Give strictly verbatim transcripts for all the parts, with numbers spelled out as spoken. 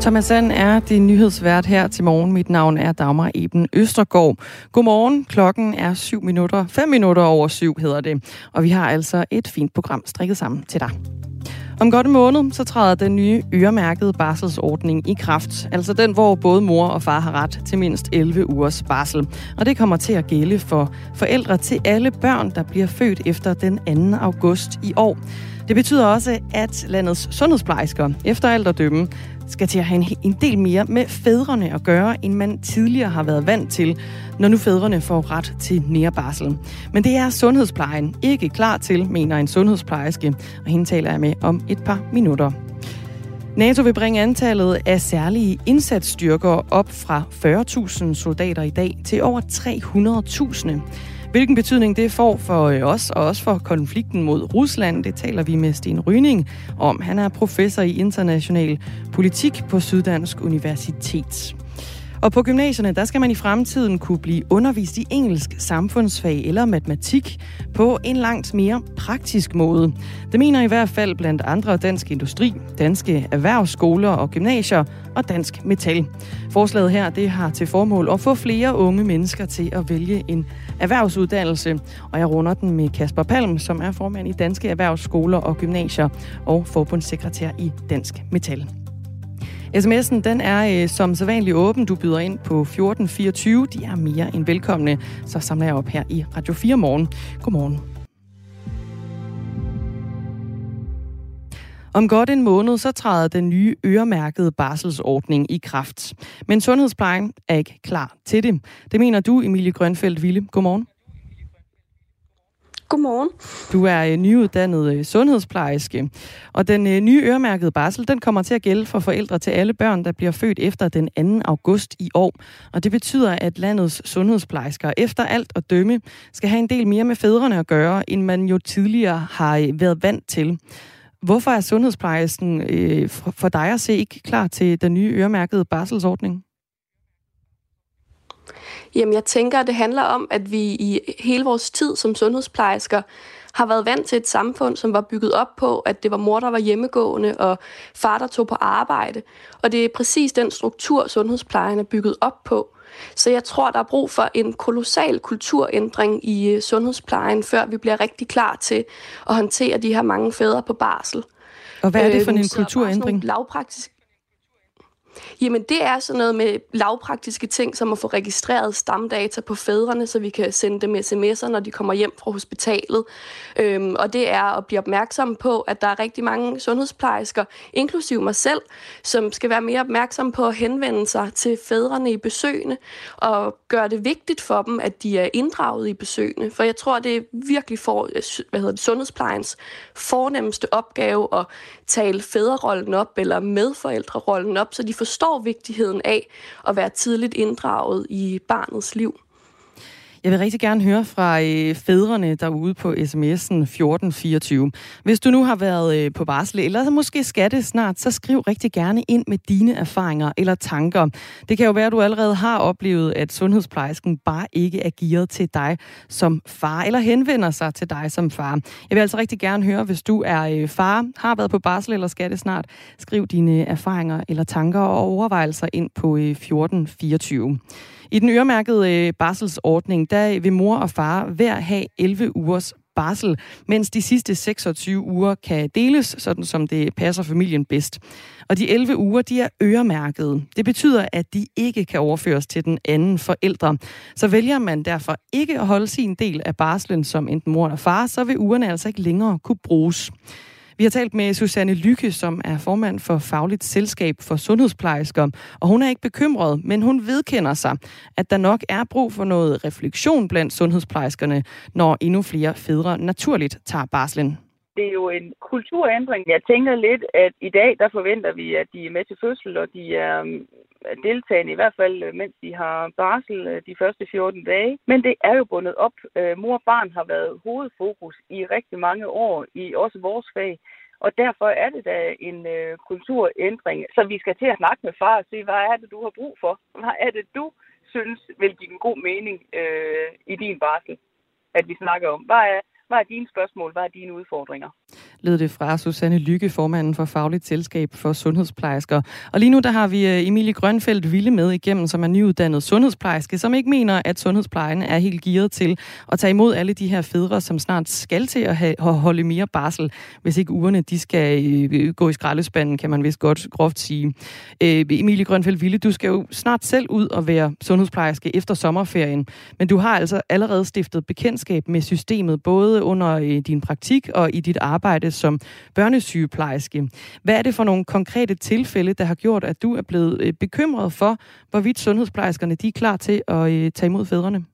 Thomas Sand er din nyhedsvært her til morgen. Mit navn er Dagmar Eben Østergaard. Godmorgen. Klokken er syv minutter. Fem minutter over syv hedder det. Og vi har altså et fint program strikket sammen til dig. Om godt en måned, så træder den nye øremærkede barselsordning i kraft. Altså den, hvor både mor og far har ret til mindst elleve ugers barsel. Og det kommer til at gælde for forældre til alle børn, der bliver født efter den anden august i år. Det betyder også, at landets sundhedsplejersker efter alt at dømme skal til at have en, en del mere med fædrene at gøre, end man tidligere har været vant til, når nu fædrene får ret til nærbarsel. Men det er sundhedsplejen ikke klar til, mener en sundhedsplejerske, og hende taler jeg med om et par minutter. NATO vil bringe antallet af særlige indsatsstyrker op fra fyrre tusind soldater i dag til over tre hundrede tusind. Hvilken betydning det får for os, og også for konflikten mod Rusland, det taler vi med Sten Ryning om. Han er professor i international politik på Syddansk Universitet. Og på gymnasierne, der skal man i fremtiden kunne blive undervist i engelsk, samfundsfag eller matematik på en langt mere praktisk måde. Det mener i hvert fald blandt andre Dansk Industri, Danske Erhvervsskoler og Gymnasier og Dansk Metal. Forslaget her, det har til formål at få flere unge mennesker til at vælge en erhvervsuddannelse. Og jeg runder den med Kasper Palm, som er formand i Danske Erhvervsskoler og Gymnasier og forbundssekretær i Dansk Metal. sms'en, den er øh, som sædvanligt åben. Du byder ind på fjorten fireogtyve. De er mere end velkomne. Så samler jeg op her i Radio fire Morgen. Godmorgen. Om godt en måned, så træder den nye øremærkede barselsordning i kraft. Men sundhedsplejen er ikke klar til det. Det mener du, Emilie Grønfeldt Ville. Godmorgen. Godmorgen. Du er nyuddannet sundhedsplejerske, og den nye øremærkede barsel, den kommer til at gælde for forældre til alle børn, der bliver født efter den anden august i år. Og det betyder, at landets sundhedsplejersker efter alt at dømme skal have en del mere med fædrene at gøre, end man jo tidligere har været vant til. Hvorfor er sundhedsplejersken øh, for dig at se ikke klar til den nye øremærkede barselsordning? Jamen, jeg tænker, at det handler om, at vi i hele vores tid som sundhedsplejersker har været vant til et samfund, som var bygget op på, at det var mor, der var hjemmegående, og far, der tog på arbejde. Og det er præcis den struktur, sundhedsplejen er bygget op på. Så jeg tror, der er brug for en kolossal kulturændring i sundhedsplejen, før vi bliver rigtig klar til at håndtere de her mange fædre på barsel. Og hvad er det for en kulturændring? Lavpraktisk. Jamen det er sådan noget med lavpraktiske ting, som at få registreret stamdata på fædrene, så vi kan sende dem sms'er, når de kommer hjem fra hospitalet. Øhm, og det er at blive opmærksom på, at der er rigtig mange sundhedsplejersker, inklusiv mig selv, som skal være mere opmærksom på at henvende sig til fædrene i besøgene, og gøre det vigtigt for dem, at de er inddraget i besøgene. For jeg tror, det er virkelig for, hvad hedder det, sundhedsplejens fornemmeste opgave at tale fædrerollen op, eller medforældrerollen op, så de forstår vigtigheden af at være tidligt inddraget i barnets liv. Jeg vil rigtig gerne høre fra øh, fædrene derude på sms'en fjorten fireogtyve. Hvis du nu har været øh, på barsel, eller måske skal det snart, så skriv rigtig gerne ind med dine erfaringer eller tanker. Det kan jo være, at du allerede har oplevet, at sundhedsplejersken bare ikke er gearet til dig som far, eller henvender sig til dig som far. Jeg vil altså rigtig gerne høre, hvis du er øh, far, har været på barsel, eller skal det snart, skriv dine erfaringer eller tanker og overvejelser ind på øh, fjorten fireogtyve. I den øremærkede øh, barselsordning, der vil mor og far hver have elleve ugers barsel, mens de sidste seksogtyve uger kan deles, sådan som det passer familien bedst. Og de elleve uger, de er øremærkede. Det betyder, at de ikke kan overføres til den anden forælder. Så vælger man derfor ikke at holde sin del af barslen som enten mor eller far, så vil ugerne altså ikke længere kunne bruges. Vi har talt med Susanne Lykke, som er formand for Fagligt Selskab for Sundhedsplejersker, og hun er ikke bekymret, men hun vedkender sig, at der nok er brug for noget refleksion blandt sundhedsplejerskerne, når endnu flere fædre naturligt tager barslen. Det er jo en kulturændring. Jeg tænker lidt, at i dag der forventer vi, at de er med til fødsel, og de er deltagende i hvert fald, mens de har barsel de første fjorten dage. Men det er jo bundet op. Mor og barn har været hovedfokus i rigtig mange år i også vores fag. Og derfor er det da en øh, kulturændring. Så vi skal til at snakke med far og se, hvad er det, du har brug for? Hvad er det, du synes vil give en god mening øh, i din barsel, at vi snakker om? Hvad er Hvad er dine spørgsmål? Hvad er dine udfordringer? lød det fra Susanne Lykke, formanden for Fagligt Selskab for Sundhedsplejersker. Og lige nu der har vi Emilie Grønfeldt Ville med igennem, som er nyuddannet sundhedsplejerske, som ikke mener, at sundhedsplejen er helt gearet til at tage imod alle de her fædre, som snart skal til at have, holde mere barsel, hvis ikke ugerne de skal øh, gå i skraldespanden, kan man vist godt groft sige. Øh, Emilie Grønfeldt Ville, du skal jo snart selv ud og være sundhedsplejerske efter sommerferien, men du har altså allerede stiftet bekendtskab med systemet, både under øh, din praktik og i dit arbejde som børnesygeplejerske. Hvad er det for nogle konkrete tilfælde, der har gjort, at du er blevet øh, bekymret for, hvorvidt sundhedsplejerskerne de er klar til at øh, tage imod fædrene?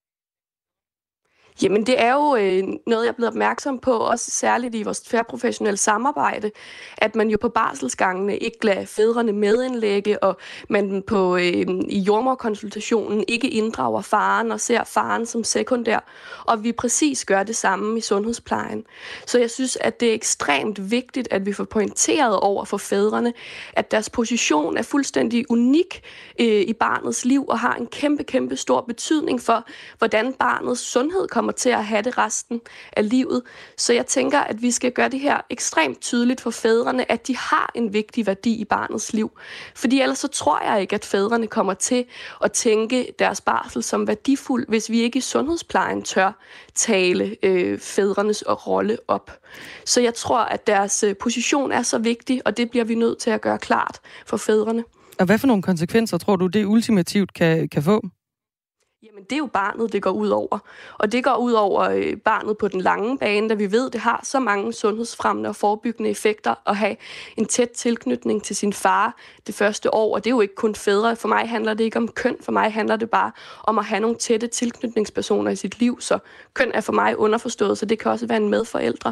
Jamen det er jo øh, noget, jeg er blevet opmærksom på, også særligt i vores tværprofessionelle samarbejde, at man jo på barselsgangene ikke lader fædrene medindlægge, og man på, øh, i jordemoderkonsultationen ikke inddrager faren og ser faren som sekundær, og vi præcis gør det samme i sundhedsplejen. Så jeg synes, at det er ekstremt vigtigt, at vi får pointeret over for fædrene, at deres position er fuldstændig unik øh, i barnets liv, og har en kæmpe, kæmpe stor betydning for, hvordan barnets sundhed kommer til at have det resten af livet. Så jeg tænker, at vi skal gøre det her ekstremt tydeligt for fædrene, at de har en vigtig værdi i barnets liv. Fordi ellers så tror jeg ikke, at fædrene kommer til at tænke deres barsel som værdifuld, hvis vi ikke i sundhedsplejen tør tale øh, fædrenes rolle op. Så jeg tror, at deres øh, position er så vigtig, og det bliver vi nødt til at gøre klart for fædrene. Og hvad for nogle konsekvenser tror du, det ultimativt kan, kan få? Jamen, det er jo barnet, det går ud over. Og det går ud over øh, barnet på den lange bane, da vi ved, det har så mange sundhedsfremmende og forebyggende effekter at have en tæt tilknytning til sin far det første år. Og det er jo ikke kun fædre. For mig handler det ikke om køn. For mig handler det bare om at have nogle tætte tilknytningspersoner i sit liv. Så køn er for mig underforstået, så det kan også være en medforældre.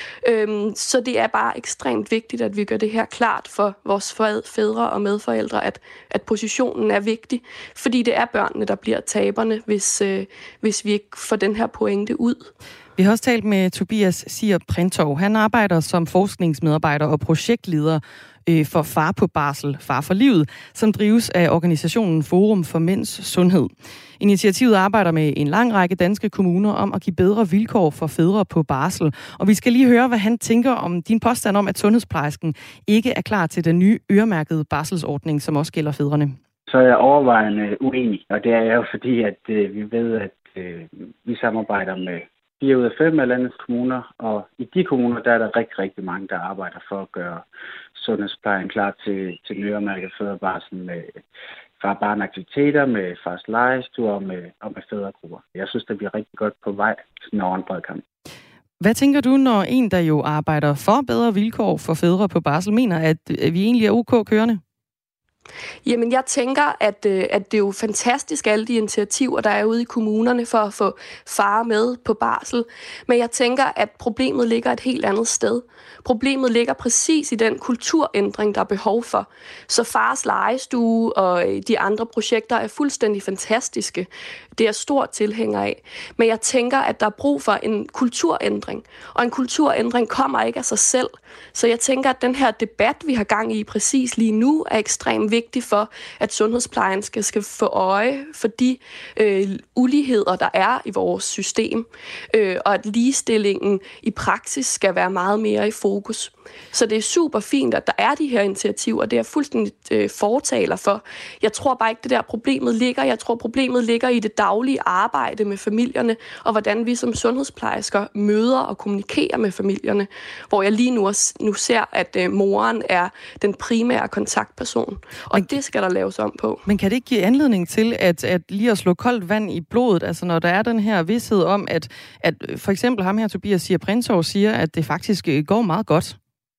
Øhm, så det er bare ekstremt vigtigt, at vi gør det her klart for vores fædre og medforældre, at, at positionen er vigtig. Fordi det er børnene, der bliver tabt, Hvis, øh, hvis vi ikke får den her pointe ud. Vi har også talt med Tobias Sier Printorv. Han arbejder som forskningsmedarbejder og projektleder øh, for Far på Barsel, Far for Livet, som drives af organisationen Forum for Mænds Sundhed. Initiativet arbejder med en lang række danske kommuner om at give bedre vilkår for fædre på barsel. Og vi skal lige høre, hvad han tænker om din påstand om, at sundhedsplejersken ikke er klar til den nye øremærkede barselsordning, som også gælder fædrene. Så er jeg overvejende uenig, og det er jo fordi, at øh, vi ved, at øh, vi samarbejder med fire ud af fem af landets kommuner, og i de kommuner, der er der rigtig, rigtig mange, der arbejder for at gøre sundhedsplejen klar til, til den øremærkede fædrebarsel med far-barn-aktiviteter, med fars legestue og med, og med fædregrupper. Jeg synes, det bliver rigtig godt på vej sådan over en bred kamp. Hvad tænker du, når en, der jo arbejder for bedre vilkår for fædre på barsel, mener, at vi egentlig er ok kørende? Jamen, jeg tænker, at, at det er jo fantastisk, alle de initiativer, der er ude i kommunerne for at få far med på barsel. Men jeg tænker, at problemet ligger et helt andet sted. Problemet ligger præcis i den kulturændring, der er behov for. Så fars legestue og de andre projekter er fuldstændig fantastiske. Det er jeg stor tilhænger af. Men jeg tænker, at der er brug for en kulturændring. Og en kulturændring kommer ikke af sig selv. Så jeg tænker, at den her debat, vi har gang i præcis lige nu, er ekstremt vigtig for, at sundhedsplejen skal, skal få øje for de øh, uligheder, der er i vores system. Øh, og at ligestillingen i praksis skal være meget mere i fokus. Så det er super fint, at der er de her initiativer, det er fuldstændig øh, fortaler for. Jeg tror bare ikke, det der problemet ligger. Jeg tror, problemet ligger i det daglige arbejde med familierne, og hvordan vi som sundhedsplejersker møder og kommunikerer med familierne, hvor jeg lige nu, nu ser, at øh, moren er den primære kontaktperson. Og men, det skal der laves om på. Men kan det ikke give anledning til, at, at lige at slå koldt vand i blodet, altså når der er den her vidsthed om, at, at for eksempel ham her, Tobias Sier Printorv, siger, at det faktisk går meget godt?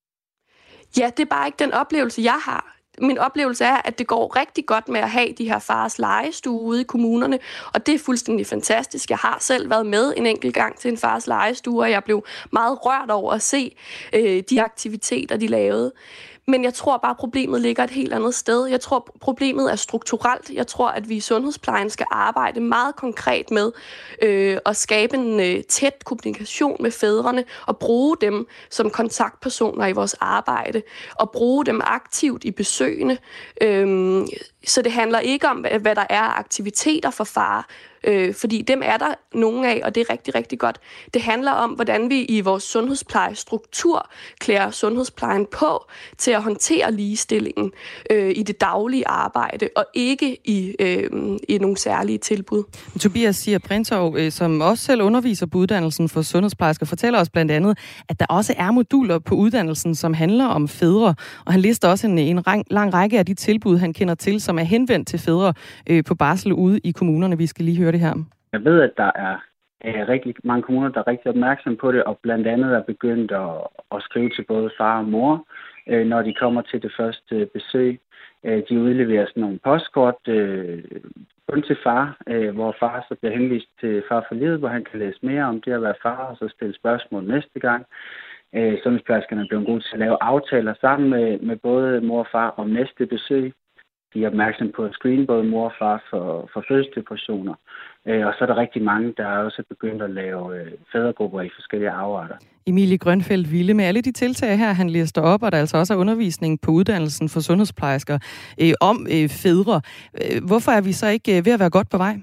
Ja, det er bare ikke den oplevelse, jeg har. Min oplevelse er, at det går rigtig godt med at have de her fars legestue ude i kommunerne, og det er fuldstændig fantastisk. Jeg har selv været med en enkelt gang til en fars legestue, og jeg blev meget rørt over at se øh, de aktiviteter, de lavede. Men jeg tror bare, at problemet ligger et helt andet sted. Jeg tror, problemet er strukturelt. Jeg tror, at vi i sundhedsplejen skal arbejde meget konkret med øh, at skabe en øh, tæt kommunikation med fædrene og bruge dem som kontaktpersoner i vores arbejde og bruge dem aktivt i besøgene. Øh, så det handler ikke om, hvad der er aktiviteter for far, Øh, fordi dem er der nogle af, og det er rigtig, rigtig godt. Det handler om, hvordan vi i vores sundhedsplejestruktur klæder sundhedsplejen på til at håndtere ligestillingen øh, i det daglige arbejde, og ikke i, øh, i nogle særlige tilbud. Tobias Siger Printorv, øh, som også selv underviser på uddannelsen for sundhedsplejersker, fortæller os blandt andet, at der også er moduler på uddannelsen, som handler om fædre, og han lister også en, en lang, lang række af de tilbud, han kender til, som er henvendt til fædre øh, på barsel ude i kommunerne. Vi skal lige høre det her. Jeg ved, at der er øh, rigtig mange kommuner, der er rigtig opmærksomme på det, og blandt andet er begyndt at, at skrive til både far og mor, øh, når de kommer til det første besøg. Øh, de udleverer sådan nogle postkort øh, kun til far, øh, hvor far så bliver henvist til Far for Livet, hvor han kan læse mere om det at være far, og så stille spørgsmål næste gang. Øh, sundhedsplejerskerne er blevet gode til at lave aftaler sammen med, med både mor og far om næste besøg. De er opmærksom på at screene både mor og far for, for fødselsdepressioner. Øh, og så er der rigtig mange, der er også begyndt at lave øh, fædregrupper i forskellige afarter. Emilie Grønfeldt Ville, med alle de tiltag her, han lister op, og der altså også er undervisning på uddannelsen for sundhedsplejersker øh, om øh, fædre. Øh, hvorfor er vi så ikke øh, ved at være godt på vej?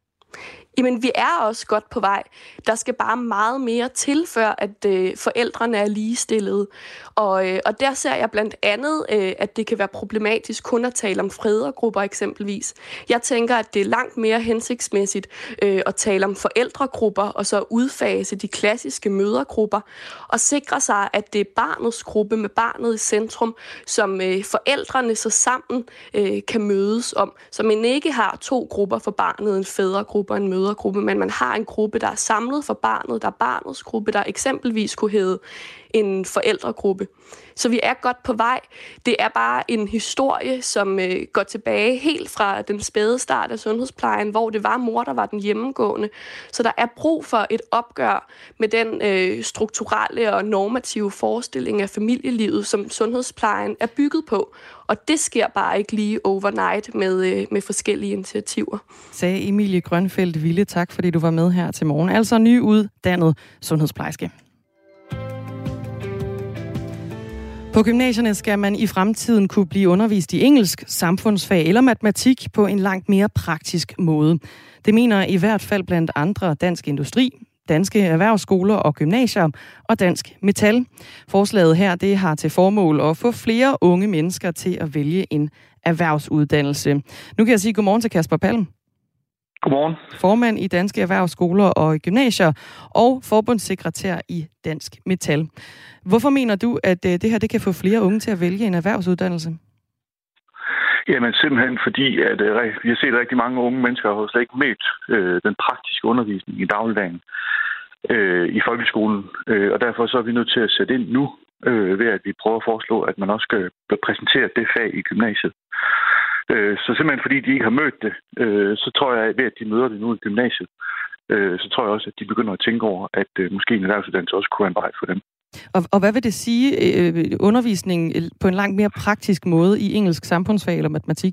Jamen, vi er også godt på vej. Der skal bare meget mere til, før at øh, forældrene er ligestillede. Og, øh, og der ser jeg blandt andet, øh, at det kan være problematisk kun at tale om fædregrupper eksempelvis. Jeg tænker, at det er langt mere hensigtsmæssigt øh, at tale om forældregrupper, og så udfase de klassiske mødregrupper, og sikre sig, at det er barnets gruppe med barnet i centrum, som øh, forældrene så sammen øh, kan mødes om. Så man ikke har to grupper for barnet, en fædregruppe og en mødregruppe, men man har en gruppe, der er samlet for barnet, der er barnets gruppe, der eksempelvis kunne hedde en forældregruppe. Så vi er godt på vej. Det er bare en historie, som øh, går tilbage helt fra den spæde start af sundhedsplejen, hvor det var mor, der var den hjemmegående. Så der er brug for et opgør med den øh, strukturelle og normative forestilling af familielivet, som sundhedsplejen er bygget på. Og det sker bare ikke lige overnight med, øh, med forskellige initiativer. Sagde Emilie Grønfeldt Ville. Tak, fordi du var med her til morgen. Altså nyuddannet sundhedsplejerske. På gymnasierne skal man i fremtiden kunne blive undervist i engelsk, samfundsfag eller matematik på en langt mere praktisk måde. Det mener i hvert fald blandt andre Dansk Industri, Danske Erhvervsskoler og Gymnasier og Dansk Metal. Forslaget her det har til formål at få flere unge mennesker til at vælge en erhvervsuddannelse. Nu kan jeg sige godmorgen til Kasper Palm. Godmorgen. Formand i Danske Erhvervsskoler og Gymnasier og forbundssekretær i Dansk Metal. Hvorfor mener du, at det her det kan få flere unge til at vælge en erhvervsuddannelse? Jamen simpelthen fordi, at vi har set rigtig mange unge mennesker har slet ikke mødt øh, den praktiske undervisning i dagligdagen øh, i folkeskolen. Øh, og derfor så er vi nødt til at sætte ind nu, øh, ved at vi prøver at foreslå, at man også skal præsentere det fag i gymnasiet. Øh, så simpelthen fordi de ikke har mødt det, øh, så tror jeg, at ved at de møder det nu i gymnasiet, øh, så tror jeg også, at de begynder at tænke over, at øh, måske en erhvervsuddannelse også kunne være en vej for dem. Og, og hvad vil det sige, øh, undervisning på en langt mere praktisk måde i engelsk, samfundsfag eller matematik?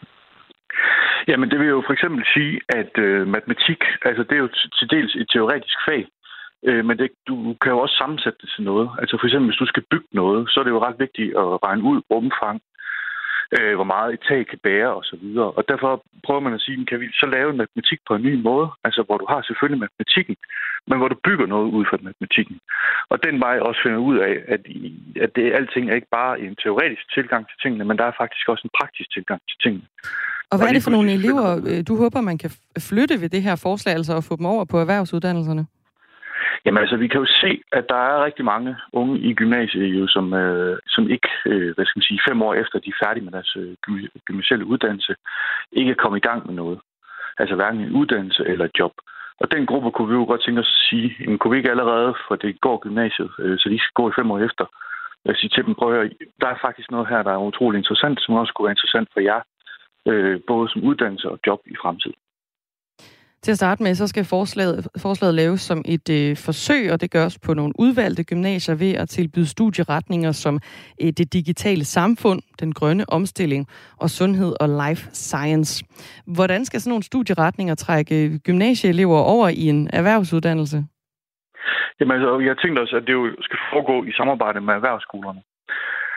Jamen, det vil jo for eksempel sige, at øh, matematik, altså det er jo til dels et teoretisk fag, øh, men det, du kan jo også sammensætte det til noget. Altså for eksempel, hvis du skal bygge noget, så er det jo ret vigtigt at regne ud rumfang, øh, hvor meget et tag kan bære osv. Og derfor prøver man at sige, kan vi så lave en matematik på en ny måde, altså hvor du har selvfølgelig matematikken, men hvor du bygger noget ud fra matematikken. Og den vej også finder ud af, at, at det, alting er ikke bare en teoretisk tilgang til tingene, men der er faktisk også en praktisk tilgang til tingene. Og hvad er det for nogle elever, du håber, man kan flytte ved det her forslag, altså at få dem over på erhvervsuddannelserne? Jamen altså, vi kan jo se, at der er rigtig mange unge i gymnasiet, jo, som, øh, som ikke, øh, hvad skal man sige, fem år efter de er færdige med deres øh, gymnasielle uddannelse, ikke er kommet i gang med noget. Altså hverken en uddannelse eller et job. Og den gruppe kunne vi jo godt tænke os at sige, jamen, kunne vi ikke allerede, for det går gymnasiet, øh, så de skal gå i fem år efter, at sige til dem, prøv at høre, der er faktisk noget her, der er utrolig interessant, som også kunne være interessant for jer, øh, både som uddannelse og job i fremtiden. Til at starte med, så skal forslaget, forslaget laves som et øh, forsøg, og det gøres på nogle udvalgte gymnasier ved at tilbyde studieretninger som øh, det digitale samfund, den grønne omstilling og sundhed og life science. Hvordan skal sådan nogle studieretninger trække gymnasieelever over i en erhvervsuddannelse? Jamen altså, jeg tænkte også, at det jo skal foregå i samarbejde med erhvervsskolerne.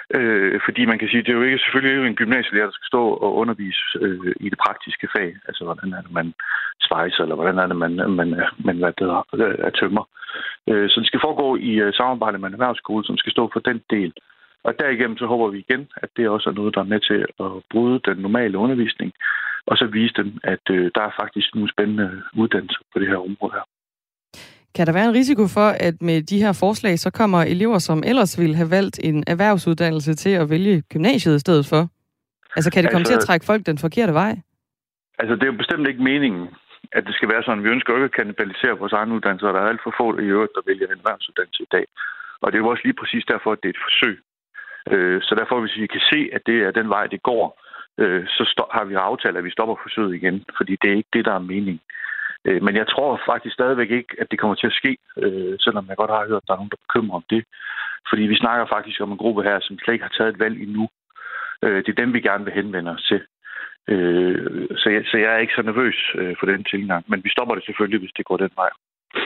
Øh, fordi man kan sige, det er jo ikke selvfølgelig ikke en gymnasielærer, der skal stå og undervise øh, i det praktiske fag. Altså, hvordan er det, man svejser, eller hvordan er det, man, man, man hvad det er, er tømmer. Øh, så det skal foregå i uh, samarbejde med en erhvervsskole, som skal stå for den del. Og derigennem så håber vi igen, at det også er noget, der er med til at bryde den normale undervisning, og så vise dem, at øh, der er faktisk nogle spændende uddannelser på det her område her. Kan der være en risiko for, at med de her forslag, så kommer elever, som ellers ville have valgt en erhvervsuddannelse til at vælge gymnasiet i stedet for? Altså kan det komme altså, til at trække folk den forkerte vej? Altså det er jo bestemt ikke meningen, at det skal være sådan. Vi ønsker jo ikke at kannibalisere vores egen uddannelse, og der er alt for få i øvrigt, der vælger en erhvervsuddannelse i dag. Og det er jo også lige præcis derfor, at det er et forsøg. Så derfor, hvis vi kan se, at det er den vej, det går, så har vi aftalt, at vi stopper forsøget igen, fordi det er ikke det, der er meningen. Men jeg tror faktisk stadigvæk ikke, at det kommer til at ske, selvom jeg godt har hørt, at der er nogen, der bekymrer om det. Fordi vi snakker faktisk om en gruppe her, som slet ikke har taget et valg endnu. Det er dem, vi gerne vil henvende os til. Så jeg, så jeg er ikke så nervøs for den tilgang, men vi stopper det selvfølgelig, hvis det går den vej.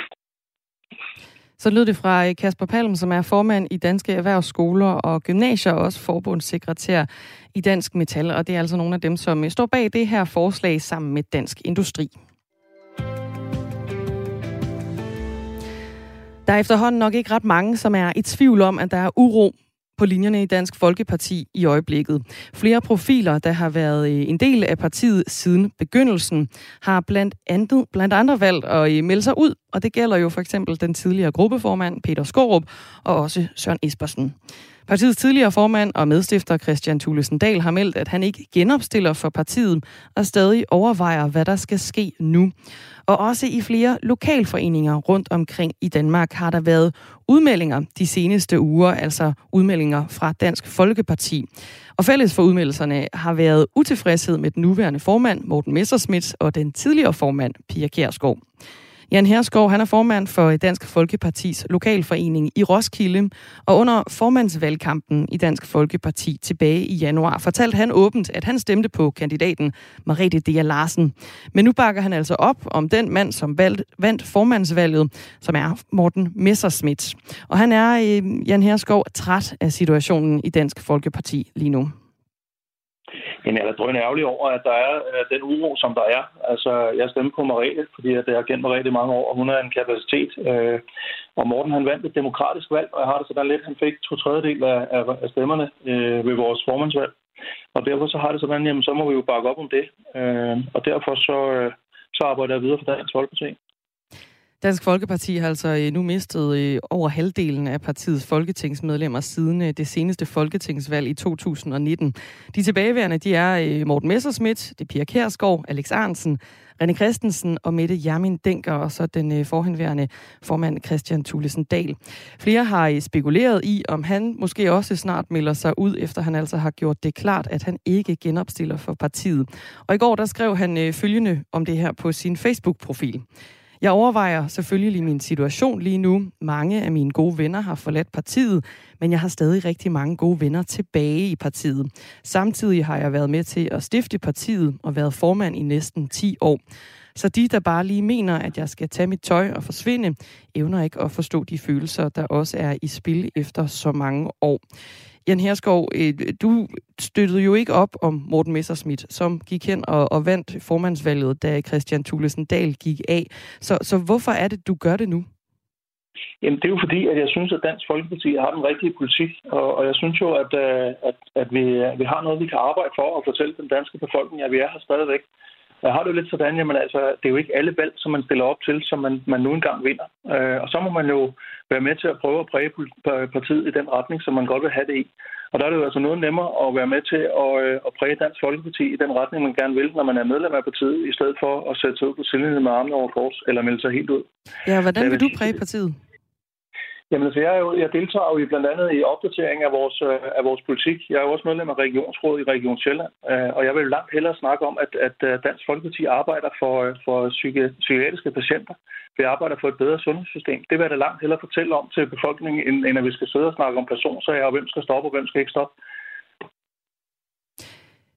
Så lød det fra Kasper Palm, som er formand i Danske Erhvervsskoler og Gymnasier, og også forbundssekretær i Dansk Metal. Og det er altså nogle af dem, som står bag det her forslag sammen med Dansk Industri. Der er efterhånden nok ikke ret mange, som er i tvivl om, at der er uro på linjerne i Dansk Folkeparti i øjeblikket. Flere profiler, der har været en del af partiet siden begyndelsen, har blandt andet, blandt andre valgt at melde sig ud, og det gælder jo for eksempel den tidligere gruppeformand Peter Skaarup og også Søren Espersen. Partiets tidligere formand og medstifter Kristian Thulesen Dahl har meldt, at han ikke genopstiller for partiet og stadig overvejer, hvad der skal ske nu. Og også i flere lokalforeninger rundt omkring i Danmark har der været udmeldinger de seneste uger, altså udmeldinger fra Dansk Folkeparti. Og fælles for udmeldelserne har været utilfredshed med den nuværende formand, Morten Messerschmidt, og den tidligere formand, Pia Kjærsgaard. Jan Herskov, han er formand for Dansk Folkepartis lokalforening i Roskilde, og under formandsvalgkampen i Dansk Folkeparti tilbage i januar fortalte han åbent, at han stemte på kandidaten Merete Dea Larsen. Men nu bakker han altså op om den mand, som valgt, vandt formandsvalget, som er Morten Messerschmidt. Og han er, Jan Herskov, træt af situationen i Dansk Folkeparti lige nu. Jeg er drønne ærgerlig over, at der er den uro, som der er. Altså, jeg stemmer på Merete, fordi jeg har kendt Merete i mange år, og hun er en kapacitet. Og Morten, han vandt et demokratisk valg, og jeg har det sådan lidt, han fik to tredjedel af stemmerne ved vores formandsvalg. Og derfor så har det sådan, jamen så må vi jo bakke op om det. Og derfor så, så arbejder jeg videre for Dansk Folkeparti. Dansk Folkeparti har altså nu mistet over halvdelen af partiets folketingsmedlemmer siden det seneste folketingsvalg i to tusind og nitten. De tilbageværende, de er Morten Messerschmidt, det er Pia Kjærsgaard, Alex Ahrendtsen, René Christensen og Mette Hjermind Dencker, og så den forhenværende formand Kristian Thulesen Dahl. Flere har spekuleret i, om han måske også snart melder sig ud, efter han altså har gjort det klart, at han ikke genopstiller for partiet. Og i går der skrev han følgende om det her på sin Facebook-profil. Jeg overvejer selvfølgelig min situation lige nu. Mange af mine gode venner har forladt partiet, men jeg har stadig rigtig mange gode venner tilbage i partiet. Samtidig har jeg været med til at stifte partiet og været formand i næsten ti år. Så de, der bare lige mener, at jeg skal tage mit tøj og forsvinde, evner ikke at forstå de følelser, der også er i spil efter så mange år. Jan Herskov, du støttede jo ikke op om Morten Messerschmidt, som gik hen og, og vandt formandsvalget, da Kristian Thulesen Dahl gik af. Så, så hvorfor er det, du gør det nu? Jamen, det er jo fordi, at jeg synes, at Dansk Folkeparti har den rigtige politik, og, og jeg synes jo, at, at, at vi, vi har noget, vi kan arbejde for at fortælle den danske befolkning, at vi er her stadigvæk. Jeg har det jo lidt sådan, jamen altså, det er jo ikke alle valg, som man stiller op til, som man, man nu engang vinder. Øh, og så må man jo være med til at prøve at præge partiet i den retning, som man godt vil have det i. Og der er det jo altså noget nemmere at være med til at, at præge Dansk Folkeparti i den retning, man gerne vil, når man er medlem af partiet, i stedet for at sætte sig ud på sidelinjen med armene over kors, eller melde sig helt ud. Ja, hvordan vil du præge partiet? Jamen altså, jeg, er jo, jeg deltager jo blandt andet i opdatering af vores, af vores politik. Jeg er jo også medlem af Regionsrådet i Region Sjælland, og jeg vil langt hellere snakke om, at, at Dansk Folkeparti arbejder for, for psyki, psykiatriske patienter. Vi arbejder for et bedre sundhedssystem. Det vil jeg da langt hellere fortælle om til befolkningen, end, end at vi skal sidde og snakke om personsager, og hvem skal stoppe, og hvem skal ikke stoppe.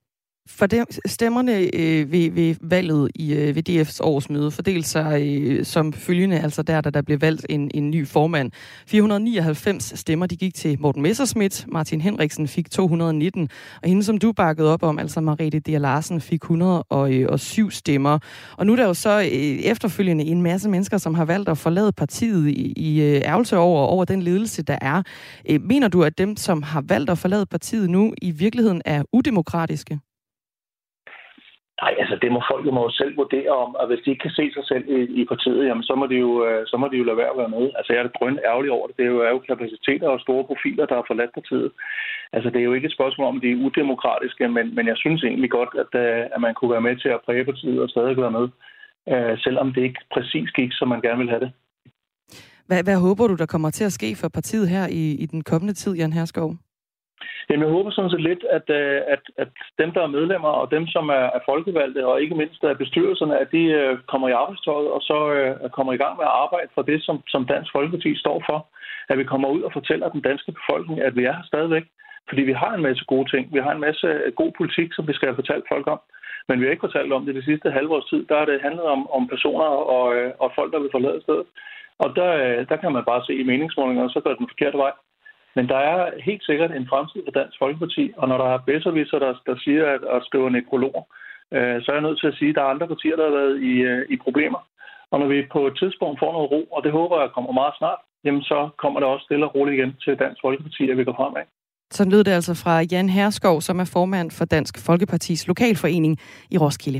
For dem, stemmerne øh, ved, ved valget i, øh, ved D F's årsmøde fordelte sig øh, som følgende, altså der, da der blev valgt en, en ny formand. fire hundrede nioghalvfems stemmer, de gik til Morten Messerschmidt, Martin Henriksen fik to hundrede nitten, og hende, som du bakkede op om, altså Merete Dea Larsen, fik et hundrede og syv stemmer. Og nu er der jo så øh, efterfølgende en masse mennesker, som har valgt at forlade partiet i, i øh, ærgelse over, over den ledelse, der er. Øh, mener du, at dem, som har valgt at forlade partiet nu, i virkeligheden er udemokratiske? Nej, altså det må folk jo må selv vurdere om, og hvis de ikke kan se sig selv i, i partiet, jamen så må de jo så må de jo lade være at være med. Altså jeg er da drøn ærgerlig over det. Det er jo, er jo kapaciteter og store profiler, der har forladt partiet. Altså det er jo ikke et spørgsmål om, at de er udemokratiske, men, men jeg synes egentlig godt, at, at man kunne være med til at præge partiet og stadig være med, selvom det ikke præcis gik, som man gerne vil have det. Hvad, hvad håber du, der kommer til at ske for partiet her i, i den kommende tid, Jan Herskov? Jamen, jeg håber sådan set lidt, at, at, at dem, der er medlemmer, og dem, som er, er folkevalgte, og ikke mindst af bestyrelserne, at de uh, kommer i arbejdstøjet, og så uh, kommer i gang med at arbejde for det, som, som Dansk Folkeparti står for. At vi kommer ud og fortæller den danske befolkning, at vi er her stadigvæk. Fordi vi har en masse gode ting. Vi har en masse god politik, som vi skal have fortalt folk om. Men vi har ikke fortalt om det de sidste halve års tid. Der har det handlet om, om personer og, og folk, der vil forlade stedet. Og der, der kan man bare se i meningsmålingerne, og så går det den forkerte vej. Men der er helt sikkert en fremtid for Dansk Folkeparti, og når der er bedserviser, der, der siger at, at skrive nekrolog, øh, så er jeg nødt til at sige, at der er andre partier, der har været i, øh, i problemer. Og når vi på et tidspunkt får noget ro, og det håber jeg kommer meget snart, jamen så kommer det også stille og roligt igen til Dansk Folkeparti, at vi går fremad. Så lød det altså fra Jan Herskov, som er formand for Dansk Folkepartis lokalforening i Roskilde.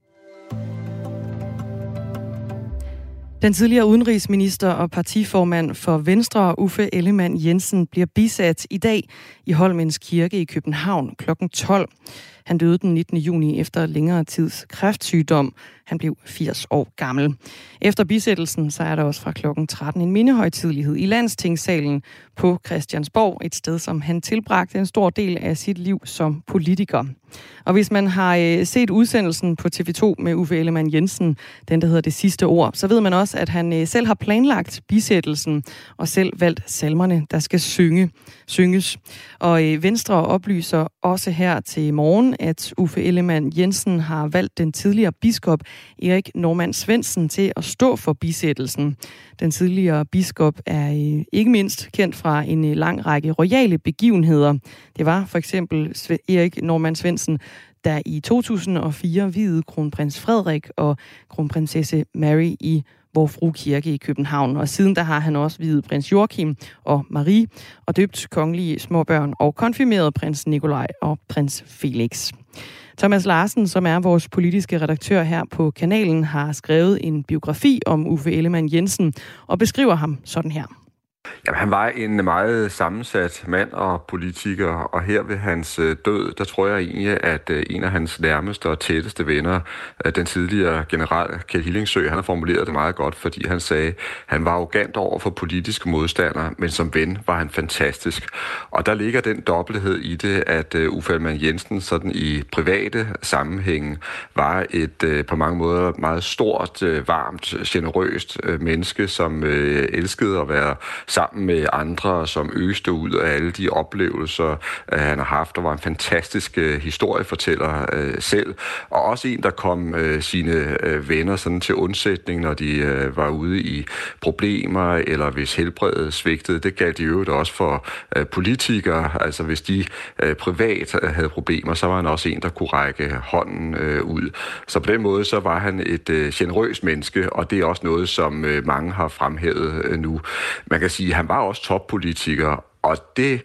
Den tidligere udenrigsminister og partiformand for Venstre, Uffe Ellemann-Jensen, bliver bisat i dag i Holmens Kirke i København klokken tolv. Han døde den nittende juni efter længere tids kræftsygdom. Han blev firs år gammel. Efter bisættelsen så er der også fra klokken tretten en mindehøjtidelighed i Landstingssalen på Christiansborg, et sted, som han tilbragte en stor del af sit liv som politiker. Og hvis man har øh, set udsendelsen på T V to med Uffe Ellemann-Jensen, den der hedder Det Sidste Ord, så ved man også, at han øh, selv har planlagt bisættelsen og selv valgt salmerne, der skal synge, synges. Og øh, Venstre oplyser også her til morgen, at Uffe Ellemann-Jensen har valgt den tidligere biskop Erik Normann Svendsen til at stå for bisættelsen. Den tidligere biskop er øh, ikke mindst kendt fra en øh, lang række royale begivenheder. Det var for eksempel Erik Normann Svendsen, der i to tusind og fire viede kronprins Frederik og kronprinsesse Mary i Vor Frue Kirke i København. Og siden der har han også viet prins Joachim og Marie og døbt kongelige småbørn og konfirmeret prins Nikolaj og prins Felix. Thomas Larsen, som er vores politiske redaktør her på kanalen, har skrevet en biografi om Uffe Ellemann-Jensen og beskriver ham sådan her. Jamen, han var en meget sammensat mand og politiker, og her ved hans død, der tror jeg egentlig, at en af hans nærmeste og tætteste venner, den tidligere general Kjeld Hillingsø, han har formuleret det meget godt, fordi han sagde, at han var arrogant over for politiske modstandere, men som ven var han fantastisk. Og der ligger den dobbelthed i det, at Uffe Ellemann-Jensen sådan i private sammenhænge var et på mange måder meget stort, varmt, generøst menneske, som elskede at være sammen med andre, som øste ud af alle de oplevelser, han har haft, og var en fantastisk uh, historiefortæller uh, selv, og også en, der kom uh, sine uh, venner sådan til undsætning, når de uh, var ude i problemer, eller hvis helbredet svigtede. Det galt i øvrigt også for uh, politikere, altså hvis de uh, privat uh, havde problemer, så var han også en, der kunne række hånden uh, ud. Så på den måde, så var han et uh, generøst menneske, og det er også noget, som uh, mange har fremhævet uh, nu. Man kan sige, at han var også toppolitiker, og det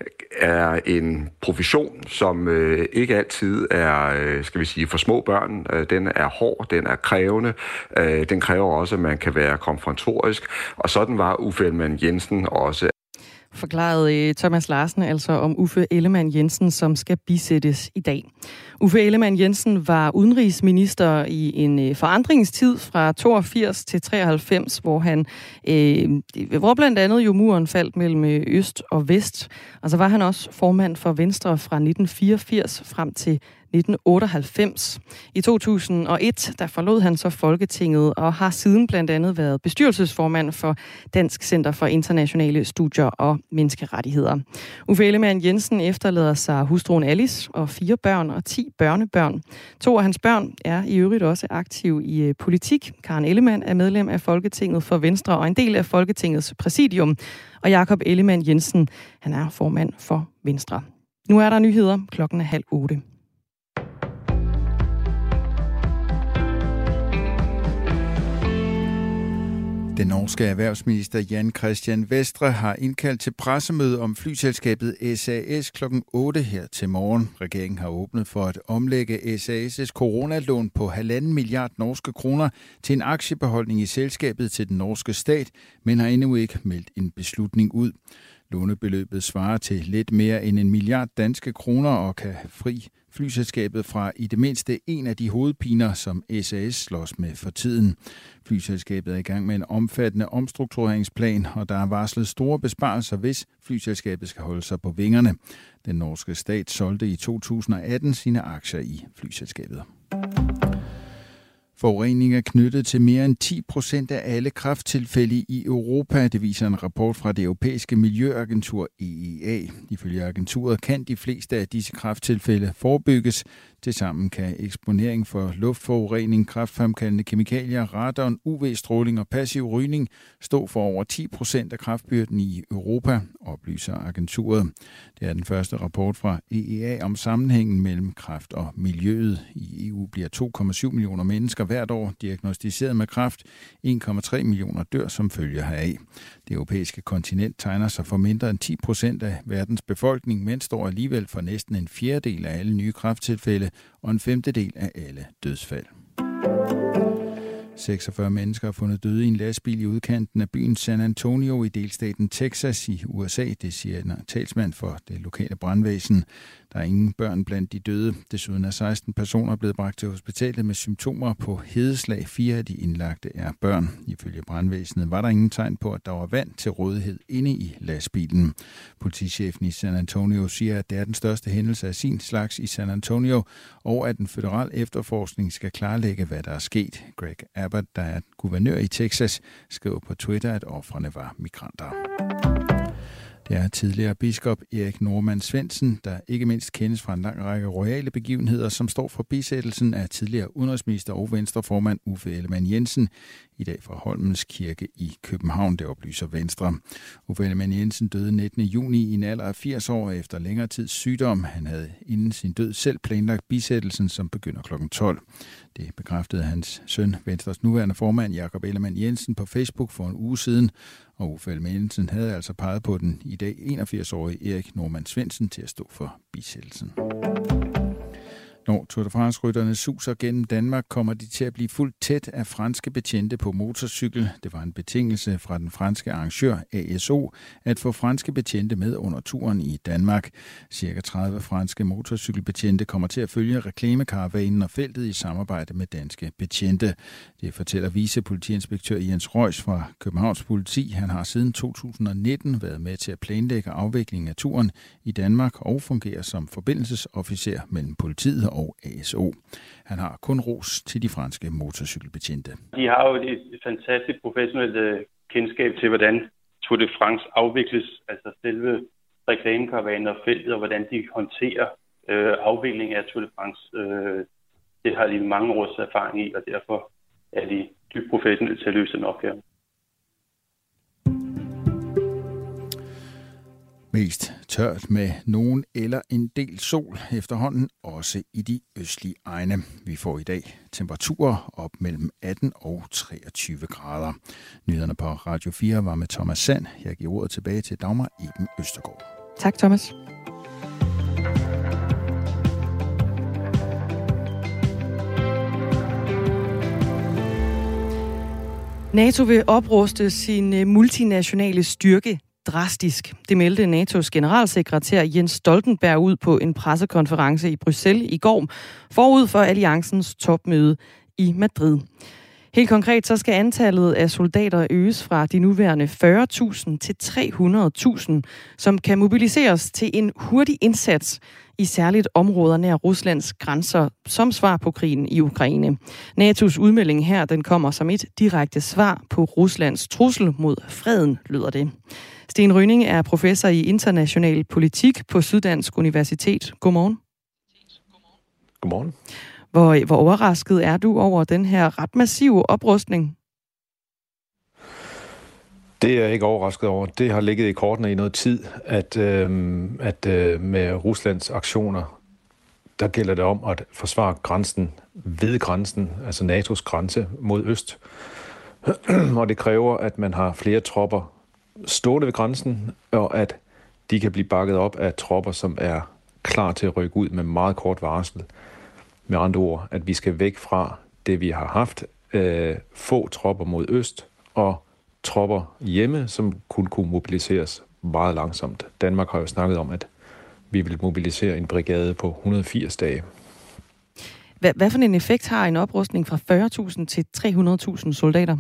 er en profession, som øh, ikke altid er, øh, skal vi sige, for små børn. Øh, den er hård, den er krævende, øh, den kræver også, at man kan være konfrontorisk, og sådan var Uffe Ellemann-Jensen også. Forklarede Thomas Larsen altså om Uffe Ellemann-Jensen, som skal bisættes i dag. Uffe Ellemann-Jensen var udenrigsminister i en forandringstid fra toogfirs til treoghalvfems, hvor han, øh, hvor blandt andet jo muren faldt mellem øst og vest. Og så var han også formand for Venstre fra nitten fireogfirs frem til nitten otteoghalvfems. I to tusind og et der forlod han så Folketinget og har siden blandt andet været bestyrelsesformand for Dansk Center for Internationale Studier og Menneskerettigheder. Uffe Ellemann-Jensen efterlader sig hustruen Alice og fire børn og ti børnebørn. To af hans børn er i øvrigt også aktive i politik. Karen Ellemann er medlem af Folketinget for Venstre og en del af Folketingets præsidium. Og Jakob Ellemann-Jensen, han er formand for Venstre. Nu er der nyheder. Klokken er halv otte. Den norske erhvervsminister Jan Christian Vestre har indkaldt til pressemøde om flyselskabet S A S klokken otte her til morgen. Regeringen har åbnet for at omlægge S A S' coronalån på halvanden milliard norske kroner til en aktiebeholdning i selskabet til den norske stat, men har endnu ikke meldt en beslutning ud. Lånebeløbet svarer til lidt mere end en milliard danske kroner og kan fri flyselskabet fra i det mindste en af de hovedpiner, som S A S slås med for tiden. Flyselskabet er i gang med en omfattende omstruktureringsplan, og der er varslet store besparelser, hvis flyselskabet skal holde sig på vingerne. Den norske stat solgte i to tusind og atten sine aktier i flyselskabet. Forurening er knyttet til mere end ti procent af alle kræfttilfælde i Europa. Det viser en rapport fra det europæiske miljøagentur E E A. Ifølge agenturet kan de fleste af disse kræfttilfælde forebygges. Tilsammen kan eksponering for luftforurening, kræftfremkaldende kemikalier, radon, U V-stråling og passiv rygning stå for over ti procent af kræftbyrden i Europa, oplyser agenturet. Det er den første rapport fra E E A om sammenhængen mellem kræft og miljøet. I E U bliver to komma syv millioner mennesker hvert år diagnosticeret med kræft. en komma tre millioner dør som følge heraf. Det europæiske kontinent tegner sig for mindre end ti procent af verdens befolkning, men står alligevel for næsten en fjerdedel af alle nye kræfttilfælde og en femtedel af alle dødsfald. seksogfyrre mennesker er fundet døde i en lastbil i udkanten af byen San Antonio i delstaten Texas i U S A, det siger en talsmand for det lokale brandvæsen. Der er ingen børn blandt de døde. Desuden er seksten personer blevet bragt til hospitalet med symptomer på hedeslag. Fire af de indlagte er børn. Ifølge brandvæsenet var der ingen tegn på, at der var vand til rådighed inde i lastbilen. Politichefen i San Antonio siger, at det er den største hændelse af sin slags i San Antonio, og at en føderal efterforskning skal klarlægge, hvad der er sket. Greg Abbott, der er guvernør i Texas, skrev på Twitter, at ofrene var migranter. Det er tidligere biskop Erik Normann Svendsen, der ikke mindst kendes fra en lang række royale begivenheder, som står for bisættelsen af tidligere udenrigsminister og venstreformand Uffe Ellemann-Jensen, i dag fra Holmens Kirke i København, det oplyser Venstre. Uffe Ellemann-Jensen døde nittende juni i en alder af firs år efter længere tids sygdom. Han havde inden sin død selv planlagt bisættelsen, som begynder klokken tolv. Det bekræftede hans søn, Venstres nuværende formand Jakob Ellemann-Jensen, på Facebook for en uge siden. Og Uffe Ellemann-Jensen havde altså peget på den i dag enogfirs-årige Erik Normann Svendsen til at stå for bisættelsen. Når Tour de France-rytterne suser gennem Danmark, kommer de til at blive fuldt tæt af franske betjente på motorcykel. Det var en betingelse fra den franske arrangør A S O at få franske betjente med under turen i Danmark. Cirka tredive franske motorcykelbetjente kommer til at følge reklamekaravanen og feltet i samarbejde med danske betjente. Det fortæller vicepolitiinspektør Jens Røjs fra Københavns Politi. Han har siden to tusind og nitten været med til at planlægge afviklingen af turen i Danmark og fungerer som forbindelsesofficer mellem politiet og A S O. Han har kun ros til de franske motorcykelbetjente. De har jo et fantastisk professionelt kendskab til, hvordan Tour de France afvikles, altså selve reklamekaravanen og feltet, og hvordan de håndterer øh, afviklingen af Tour de France. Øh, det har de mange års erfaring i, og derfor er de dybt professionelle til at løse den opgave. Mest tørt med nogen eller en del sol efterhånden, også i de østlige egne. Vi får i dag temperaturer op mellem atten og treogtyve grader. Nyhederne på Radio fire var med Thomas Sand. Jeg giver ordet tilbage til Dagmar Eben Østergaard. Tak, Thomas. NATO vil opruste sin multinationale styrke drastisk. Det meldte N A T O's generalsekretær Jens Stoltenberg ud på en pressekonference i Bruxelles i går, forud for alliancens topmøde i Madrid. Helt konkret så skal antallet af soldater øges fra de nuværende fyrre tusind til tre hundrede tusind, som kan mobiliseres til en hurtig indsats i særligt områder nær Ruslands grænser som svar på krigen i Ukraine. N A T O's udmelding her, den kommer som et direkte svar på Ruslands trussel mod freden, lyder det. Sten Rønning er professor i international politik på Syddansk Universitet. Godmorgen. Godmorgen. Hvor, hvor overrasket er du over den her ret massive oprustning? Det er jeg ikke overrasket over. Det har ligget i kortene i noget tid, at, øh, at øh, med Ruslands aktioner, der gælder det om at forsvare grænsen ved grænsen, altså N A T O's grænse mod øst. Og det kræver, at man har flere tropper stående ved grænsen, og at de kan blive bakket op af tropper, som er klar til at rykke ud med meget kort varsel. Med andre ord, at vi skal væk fra det, vi har haft, øh, få tropper mod øst, og tropper hjemme, som kun kunne mobiliseres meget langsomt. Danmark har jo snakket om, at vi vil mobilisere en brigade på et hundrede og firs dage. Hvad, hvad for en effekt har en oprustning fra fyrre tusind til tre hundrede tusind soldater?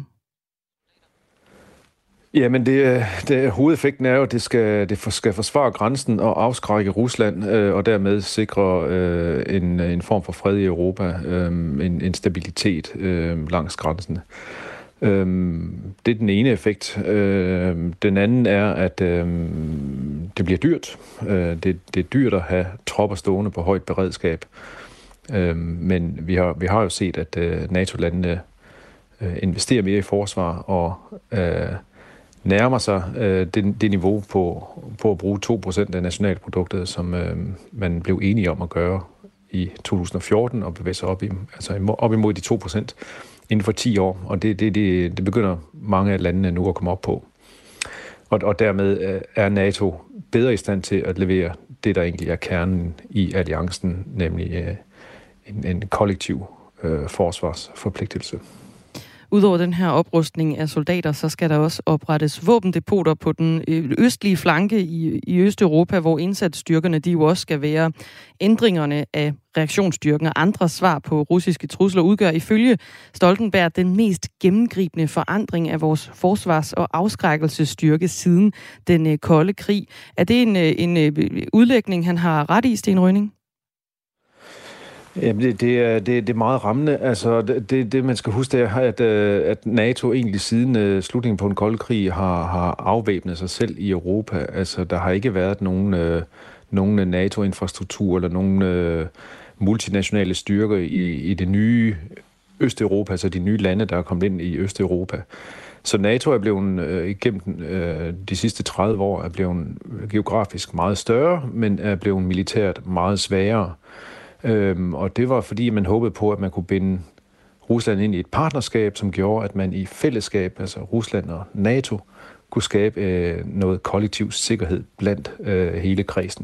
Jamen, det, det, hovedeffekten er jo, at det skal, det skal forsvare grænsen og afskrække Rusland, øh, og dermed sikre øh, en, en form for fred i Europa, øh, en, en stabilitet øh, langs grænsen. Øh, det er den ene effekt. Øh, den anden er, at øh, det bliver dyrt. Øh, det, det er dyrt at have tropper stående på højt beredskab. Øh, men vi har, vi har jo set, at øh, NATO-landene øh, investerer mere i forsvar og øh, nærmer sig øh, det, det niveau på, på at bruge to procent af nationalproduktet, som øh, man blev enige om at gøre i to tusind og fjorten og bevæge sig op, i, altså op imod de to procent inden for ti år. Og det, det, det, det begynder mange af landene nu at komme op på. Og, og dermed er NATO bedre i stand til at levere det, der egentlig er kernen i alliancen, nemlig øh, en, en kollektiv øh, forsvarsforpligtelse. Udover den her oprustning af soldater, så skal der også oprettes våbendepoter på den østlige flanke i, i Østeuropa, hvor indsatsstyrkerne de jo også skal være. Ændringerne af reaktionsstyrken og andre svar på russiske trusler udgør ifølge Stoltenberg den mest gennemgribende forandring af vores forsvars- og afskrækkelsesstyrke siden den kolde krig. Er det en, en udlægning, han har ret i, Sten Rønning? Jamen, det, det, er, det, det er meget rammende. Altså, det, det man skal huske, det er, at, at NATO egentlig siden uh, slutningen på den kolde krig har, har afvæbnet sig selv i Europa. Altså, der har ikke været nogen, uh, nogen NATO-infrastruktur eller nogen uh, multinationale styrker i, i det nye Østeuropa, altså de nye lande, der er kommet ind i Østeuropa. Så NATO er blevet øh, igennem øh, de sidste tredive år er blevet geografisk meget større, men er blevet militært meget svagere. Øhm, og det var fordi, man håbede på, at man kunne binde Rusland ind i et partnerskab, som gjorde, at man i fællesskab, altså Rusland og NATO, kunne skabe øh, noget kollektiv sikkerhed blandt øh, hele kredsen.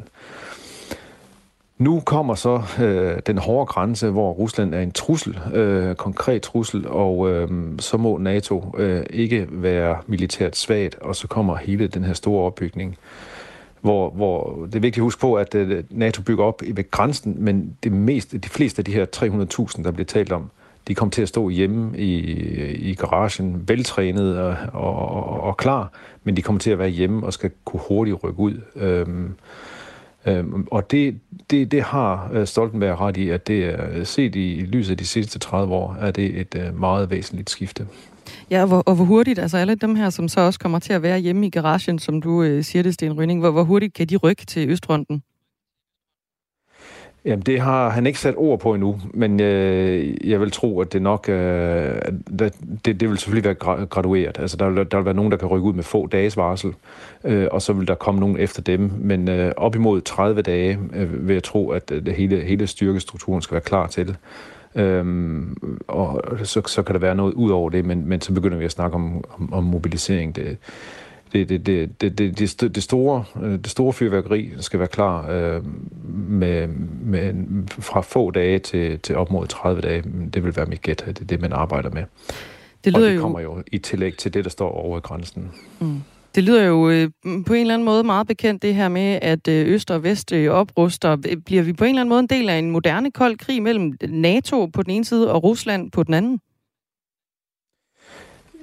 Nu kommer så øh, den hårde grænse, hvor Rusland er en trussel, øh, konkret trussel, og øh, så må NATO øh, ikke være militært svagt, og så kommer hele den her store opbygning. Hvor, hvor det er vigtigt at huske på, at uh, NATO bygger op ved grænsen, men det meste, de fleste af de her tre hundrede tusind, der bliver talt om, de kommer til at stå hjemme i, i garagen, veltrænet og, og, og, og klar, men de kommer til at være hjemme og skal kunne hurtigt rykke ud. Øhm, øhm, og det, det, det har Stoltenberg ret i, at det er set i lyset af de sidste tredive år, er det et uh, meget væsentligt skifte. Ja, og hvor, og hvor hurtigt, altså alle dem her, som så også kommer til at være hjemme i garagen, som du øh, siger det, Sten Rønning, hvor, hvor hurtigt kan de rykke til Østfronten? Jamen, det har han ikke sat ord på endnu, men øh, jeg vil tro, at det nok, øh, det, det vil selvfølgelig være gradueret. Altså, der vil, der vil være nogen, der kan rykke ud med få dages varsel, øh, og så vil der komme nogen efter dem. Men øh, op imod tredive dage øh, vil jeg tro, at det hele, hele styrkestrukturen skal være klar til det. Øhm, og så, så kan der være noget ud over det, men, men så begynder vi at snakke om, om, om mobilisering. Det, det, det, det, det, det, det, store, det store fyrværkeri skal være klar øh, med, med, fra få dage til, til op mod tredive dage. Det vil være mit gæt, det er det, man arbejder med. Det lyder og det kommer jo... jo i tillæg til det, der står over grænsen. Mm. Det lyder jo øh, på en eller anden måde meget bekendt, det her med, at øh, øst og vest øh, opruster. Bliver vi på en eller anden måde en del af en moderne kold krig mellem NATO på den ene side og Rusland på den anden?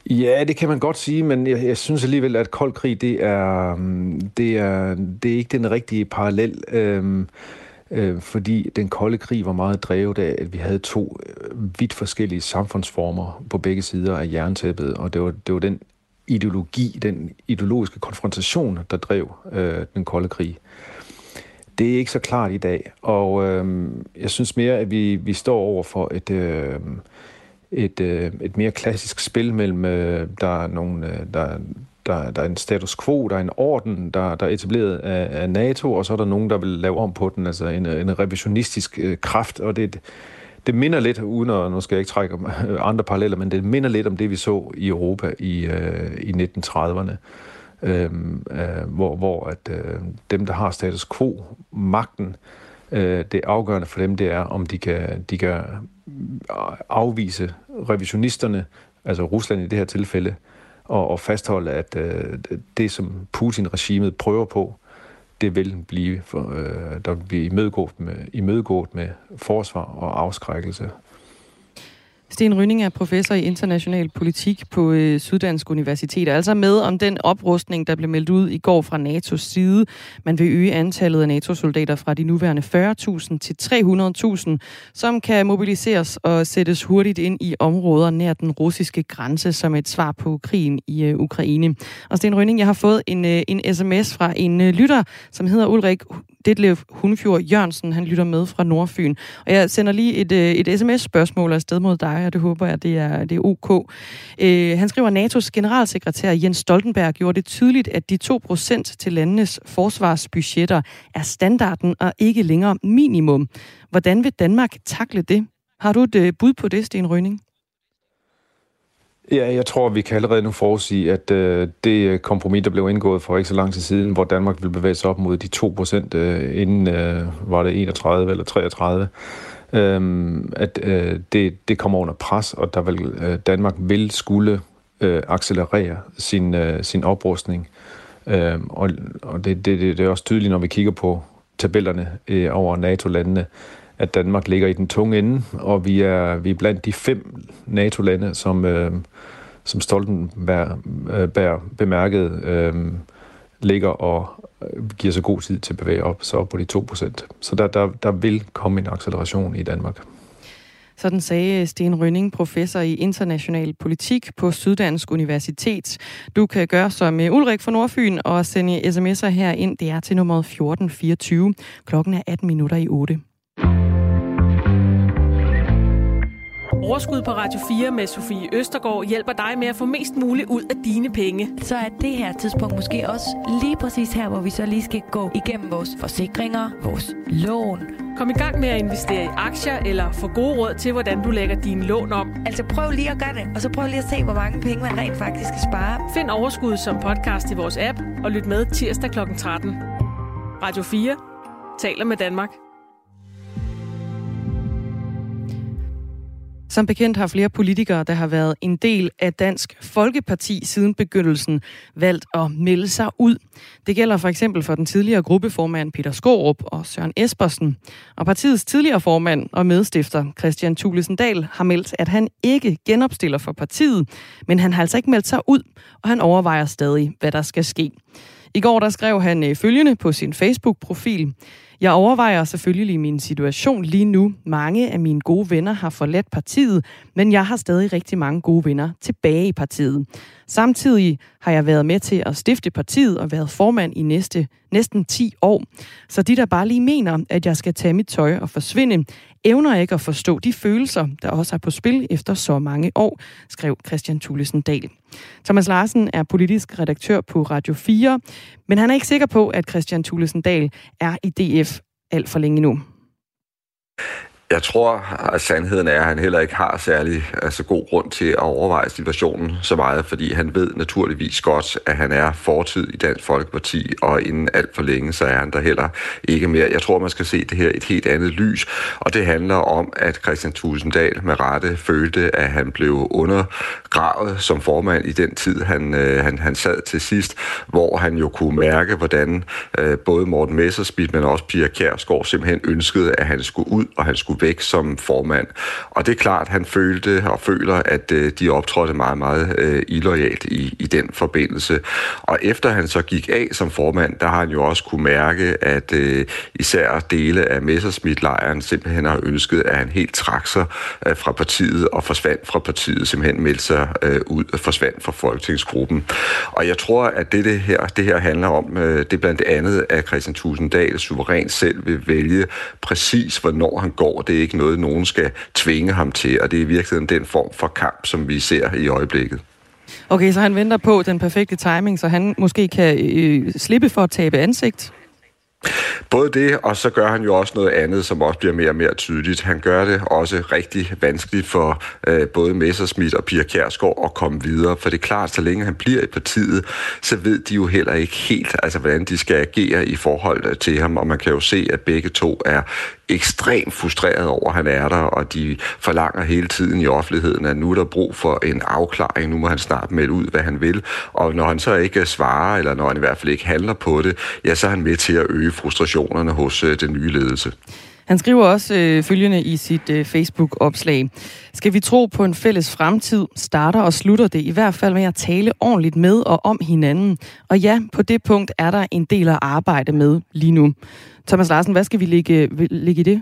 Ja, det kan man godt sige, men jeg, jeg synes alligevel, at kold krig, det er, det er, det er ikke den rigtige parallel, øhm, øh, fordi den kolde krig var meget drevet af, at vi havde to vidt forskellige samfundsformer på begge sider af jerntæppet, og det var, det var den ideologi, den ideologiske konfrontation, der drev øh, den kolde krig. Det er ikke så klart i dag, og øh, jeg synes mere, at vi, vi står over for et... Øh, Et, et mere klassisk spil mellem, der er, nogle, der, der, der er en status quo, der er en orden, der, der er etableret af, af NATO, og så er der nogen, der vil lave om på den, altså en, en revisionistisk øh, kraft, og det, det minder lidt, uden at, nu skal jeg ikke trække andre paralleller, men det minder lidt om det, vi så i Europa i, øh, i nitten trediverne, øh, øh, hvor, hvor at, øh, dem, der har status quo, magten, øh, det afgørende for dem, det er, om de kan, de kan afvise revisionisterne, altså Rusland i det her tilfælde, og, og fastholde, at øh, det, som Putin-regimet prøver på, det vil blive, for, øh, der vil blive imødegået med, imødegået med forsvar og afskrækkelse. Sten Rynning er professor i international politik på øh, Syddansk Universitet, altså med om den oprustning, der blev meldt ud i går fra NATO's side. Man vil øge antallet af NATO-soldater fra de nuværende fyrre tusind til tre hundrede tusind, som kan mobiliseres og sættes hurtigt ind i områder nær den russiske grænse som et svar på krigen i øh, Ukraine. Og Sten Rynning, jeg har fået en, øh, en sms fra en øh, lytter, som hedder Ulrik Detlev Hundfjord Jørgensen. Han lytter med fra Nordfyn. Og jeg sender lige et, øh, et sms-spørgsmål afsted mod dig, og det håber jeg, det er, det er ok. Øh, han skriver, at NATO's generalsekretær Jens Stoltenberg gjorde det tydeligt, at de to procent til landenes forsvarsbudgetter er standarden og ikke længere minimum. Hvordan vil Danmark takle det? Har du et øh, bud på det, Sten Rynning? Ja, jeg tror, vi kan allerede nu forudsige, at øh, det kompromis, der blev indgået for ikke så lang tid siden, hvor Danmark ville bevæge sig op mod de to procent øh, inden, øh, var det enogtredive eller treogtredive, øh, at øh, det, det kommer under pres, og der vil, øh, Danmark vil skulle øh, accelerere sin, øh, sin oprustning. Øh, og og det, det, det er også tydeligt, når vi kigger på tabellerne øh, over NATO-landene, at Danmark ligger i den tunge ende, og vi er, vi er blandt de fem NATO-lande, som, øh, som Stoltenberg øh, bemærket øh, ligger og giver sig god tid til at bevæge op, så op på de to procent. Så der, der, der vil komme en acceleration i Danmark. Sådan sagde Sten Rynning, professor i international politik på Syddansk Universitet. Du kan gøre som Ulrik fra Nordfyn og sende sms'er herind. Det er til nummer fjorten fireogtyve. Klokken er atten minutter i otte. Overskud på Radio fire med Sofie Østergaard hjælper dig med at få mest muligt ud af dine penge. Så er det her tidspunkt måske også lige præcis her, hvor vi så lige skal gå igennem vores forsikringer, vores lån. Kom i gang med at investere i aktier eller få gode råd til, hvordan du lægger dine lån om. Altså prøv lige at gøre det, og så prøv lige at se, hvor mange penge man rent faktisk skal spare. Find Overskud som podcast i vores app og lyt med tirsdag klokken tretten. Radio fire taler med Danmark. Som bekendt har flere politikere, der har været en del af Dansk Folkeparti siden begyndelsen, valgt at melde sig ud. Det gælder for eksempel for den tidligere gruppeformand Peter Skaarup og Søren Espersen. Og partiets tidligere formand og medstifter Kristian Thulesen Dahl har meldt, at han ikke genopstiller for partiet, men han har altså ikke meldt sig ud, og han overvejer stadig, hvad der skal ske. I går der skrev han følgende på sin Facebook-profil. Jeg overvejer selvfølgelig min situation lige nu. Mange af mine gode venner har forladt partiet, men jeg har stadig rigtig mange gode venner tilbage i partiet. Samtidig har jeg været med til at stifte partiet og været formand i næste, næsten ti år. Så de, der bare lige mener, at jeg skal tage mit tøj og forsvinde, evner ikke at forstå de følelser, der også er på spil efter så mange år, skrev Kristian Thulesen Dahl. Thomas Larsen er politisk redaktør på Radio fire, men han er ikke sikker på, at Kristian Thulesen Dahl er i D F alt for længe nu. Jeg tror, at sandheden er, at han heller ikke har særlig altså, god grund til at overveje situationen så meget, fordi han ved naturligvis godt, at han er fortid i Dansk Folkeparti, og inden alt for længe, så er han der heller ikke mere. Jeg tror, man skal se det her i et helt andet lys, og det handler om, at Kristian Thulesen Dahl med rette følte, at han blev undergravet som formand i den tid, han, øh, han, han sad til sidst, hvor han jo kunne mærke, hvordan øh, både Morten Messerschmidt, men også Pia Kjærsgaard simpelthen ønskede, at han skulle ud, og han skulle væk som formand. Og det er klart, at han følte og føler, at øh, de optrådte meget, meget øh, illoyalt i, i den forbindelse. Og efter han så gik af som formand, der har han jo også kunne mærke, at øh, især dele af Messerschmidt-lejren simpelthen har ønsket, at han helt trak sig øh, fra partiet og forsvandt fra partiet, simpelthen meldte sig øh, ud og forsvandt fra folketingsgruppen. Og jeg tror, at det, det, her, det her handler om, øh, det er blandt andet, at Kristian Thulesen Dahl suverænt selv vil vælge præcis, hvornår han går. Det er ikke noget, nogen skal tvinge ham til, og det er i virkeligheden den form for kamp, som vi ser i øjeblikket. Okay, så han venter på den perfekte timing, så han måske kan øh, slippe for at tabe ansigt? Både det, og så gør han jo også noget andet, som også bliver mere og mere tydeligt. Han gør det også rigtig vanskeligt for øh, både Messerschmidt og Pia Kjærsgaard at komme videre, for det er klart, så længe han bliver i partiet, så ved de jo heller ikke helt, altså hvordan de skal agere i forhold til ham, og man kan jo se, at begge to er ekstremt frustreret over, at han er der, og de forlanger hele tiden i offentligheden, at nu er der brug for en afklaring, nu må han snart melde ud, hvad han vil, og når han så ikke svarer, eller når han i hvert fald ikke handler på det, ja, så er han med til at øge frustrationerne hos øh, den nye ledelse. Han skriver også øh, følgende i sit øh, Facebook-opslag. Skal vi tro på en fælles fremtid, starter og slutter det i hvert fald med at tale ordentligt med og om hinanden. Og ja, på det punkt er der en del at arbejde med lige nu. Thomas Larsen, hvad skal vi lægge, lægge i det?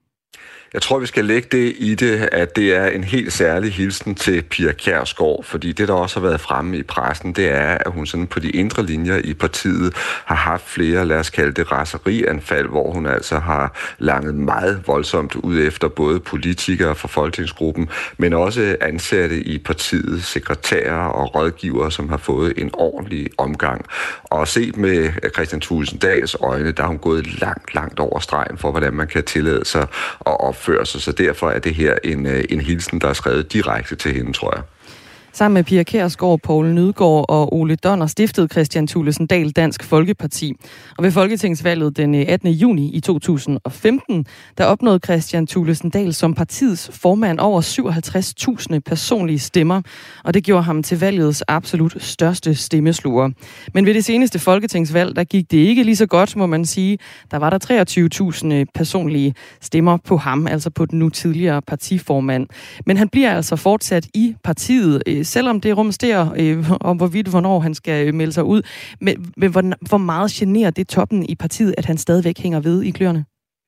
Jeg tror, vi skal lægge det i det, at det er en helt særlig hilsen til Pia Kjærsgaard, fordi det, der også har været fremme i pressen, det er, at hun sådan på de indre linjer i partiet har haft flere, lad os kalde det, raserianfald, hvor hun altså har langet meget voldsomt ud efter både politikere fra folketingsgruppen, men også ansatte i partiet, sekretærer og rådgivere, som har fået en ordentlig omgang. Og set med Kristian Thulesen Dahls øjne, der har hun gået langt, langt over stregen for, hvordan man kan tillade sig at opføre sig. Så derfor er det her en, en hilsen, der er skrevet direkte til hende, tror jeg. Sammen med Pia Kjærsgaard, Poul Nødgaard og Ole Donner stiftede Kristian Thulesen Dahl Dansk Folkeparti. Og ved folketingsvalget den attende juni i to tusind og femten, der opnåede Kristian Thulesen Dahl som partiets formand over syvoghalvtreds tusind personlige stemmer, og det gjorde ham til valgets absolut største stemmesluger. Men ved det seneste folketingsvalg, der gik det ikke lige så godt, må man sige. Der var der treogtyve tusind personlige stemmer på ham, altså på den nu tidligere partiformand. Men han bliver altså fortsat i partiet, selvom det rumsterer øh, om hvorvidt, hvornår han skal melde sig ud. Men, men hvor, hvor meget generer det toppen i partiet, at han stadigvæk hænger ved i kløerne?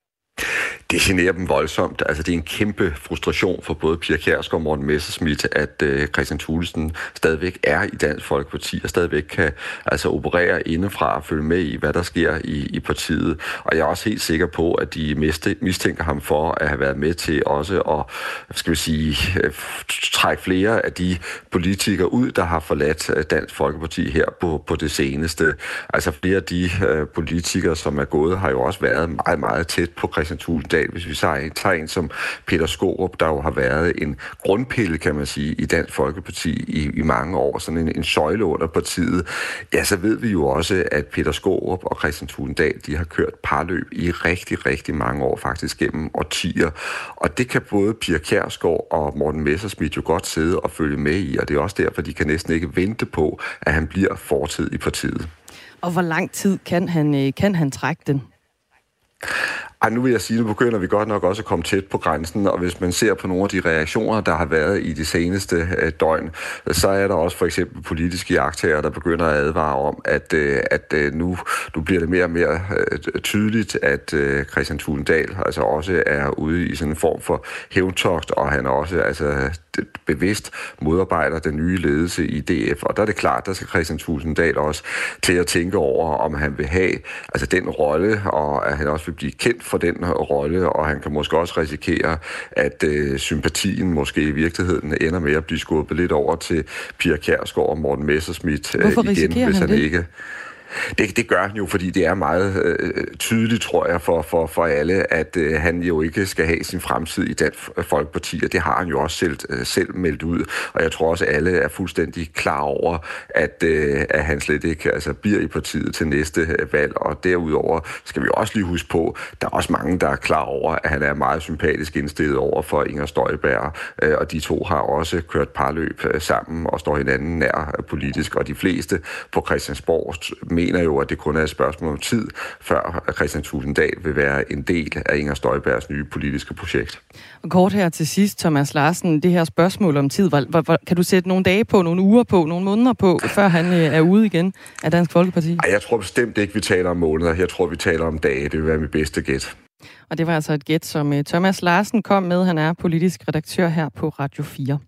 Det generer dem voldsomt. Altså, det er en kæmpe frustration for både Pia Kjærsgaard og Morten Messerschmidt, at øh, Kristian Thulesen stadigvæk er i Dansk Folkeparti og stadigvæk kan altså operere indefra og følge med i, hvad der sker i, i partiet. Og jeg er også helt sikker på, at de miste, mistænker ham for at have været med til også at, skal vi sige, øh, trække flere af de politikere ud, der har forladt Dansk Folkeparti her på, på det seneste. Altså, flere af de øh, politikere, som er gået, har jo også været meget, meget tæt på Kristian Thulesen Dahl. Hvis vi tager en som Peter Skaarup, der jo har været en grundpille, kan man sige, i Dansk Folkeparti i, i mange år, sådan en, en søjle under partiet, ja, så ved vi jo også, at Peter Skaarup og Kristian Thulesen Dahl, de har kørt parløb i rigtig, rigtig mange år, faktisk gennem årtier. Og det kan både Pia Kjærsgaard og Morten Messerschmidt jo godt sidde og følge med i, og det er også derfor, de kan næsten ikke vente på, at han bliver fortid i partiet. Og hvor lang tid kan han, kan han trække den? Ej, nu vil jeg sige, nu begynder vi godt nok også at komme tæt på grænsen, og hvis man ser på nogle af de reaktioner, der har været i de seneste øh, døgn, så er der også for eksempel politiske jagttager, der begynder at advare om, at, øh, at øh, nu, nu bliver det mere og mere øh, tydeligt, at øh, Kristian Thulesen Dahl altså også er ude i sådan en form for hævntogt, og han også altså bevidst modarbejder den nye ledelse i D F, og der er det klart, der skal Kristian Thulesen Dahl også til at tænke over, om han vil have altså den rolle, og at han også vil blive kendt for den rolle, og han kan måske også risikere, at øh, sympatien måske i virkeligheden ender med at blive skubbet lidt over til Pia Kjærsgaard og Morten Messerschmidt øh, igen, hvis han, han ikke... Det, det gør han jo, fordi det er meget øh, tydeligt, tror jeg, for, for, for alle, at øh, han jo ikke skal have sin fremtid i Dansk Folkeparti, og det har han jo også selv, øh, selv meldt ud. Og jeg tror også, at alle er fuldstændig klar over, at, øh, at han slet ikke altså, bliver i partiet til næste øh, valg. Og derudover skal vi også lige huske på, der er også mange, der er klar over, at han er meget sympatisk indstillet over for Inger Støjberg, øh, og de to har også kørt parløb øh, sammen og står hinanden nær politisk, og de fleste på Christiansborg mener jo, at det kun er et spørgsmål om tid, før Kristian Thulesen Dahl vil være en del af Inger Støjbergs nye politiske projekt. Og kort her til sidst, Thomas Larsen, det her spørgsmål om tid, hvor, hvor, kan du sætte nogle dage på, nogle uger på, nogle måneder på, før han øh, er ude igen af Dansk Folkeparti? Ej, jeg tror bestemt ikke, vi taler om måneder. Jeg tror, vi taler om dage. Det vil være mit bedste gæt. Og det var altså et gæt, som øh, Thomas Larsen kom med. Han er politisk redaktør her på Radio fire.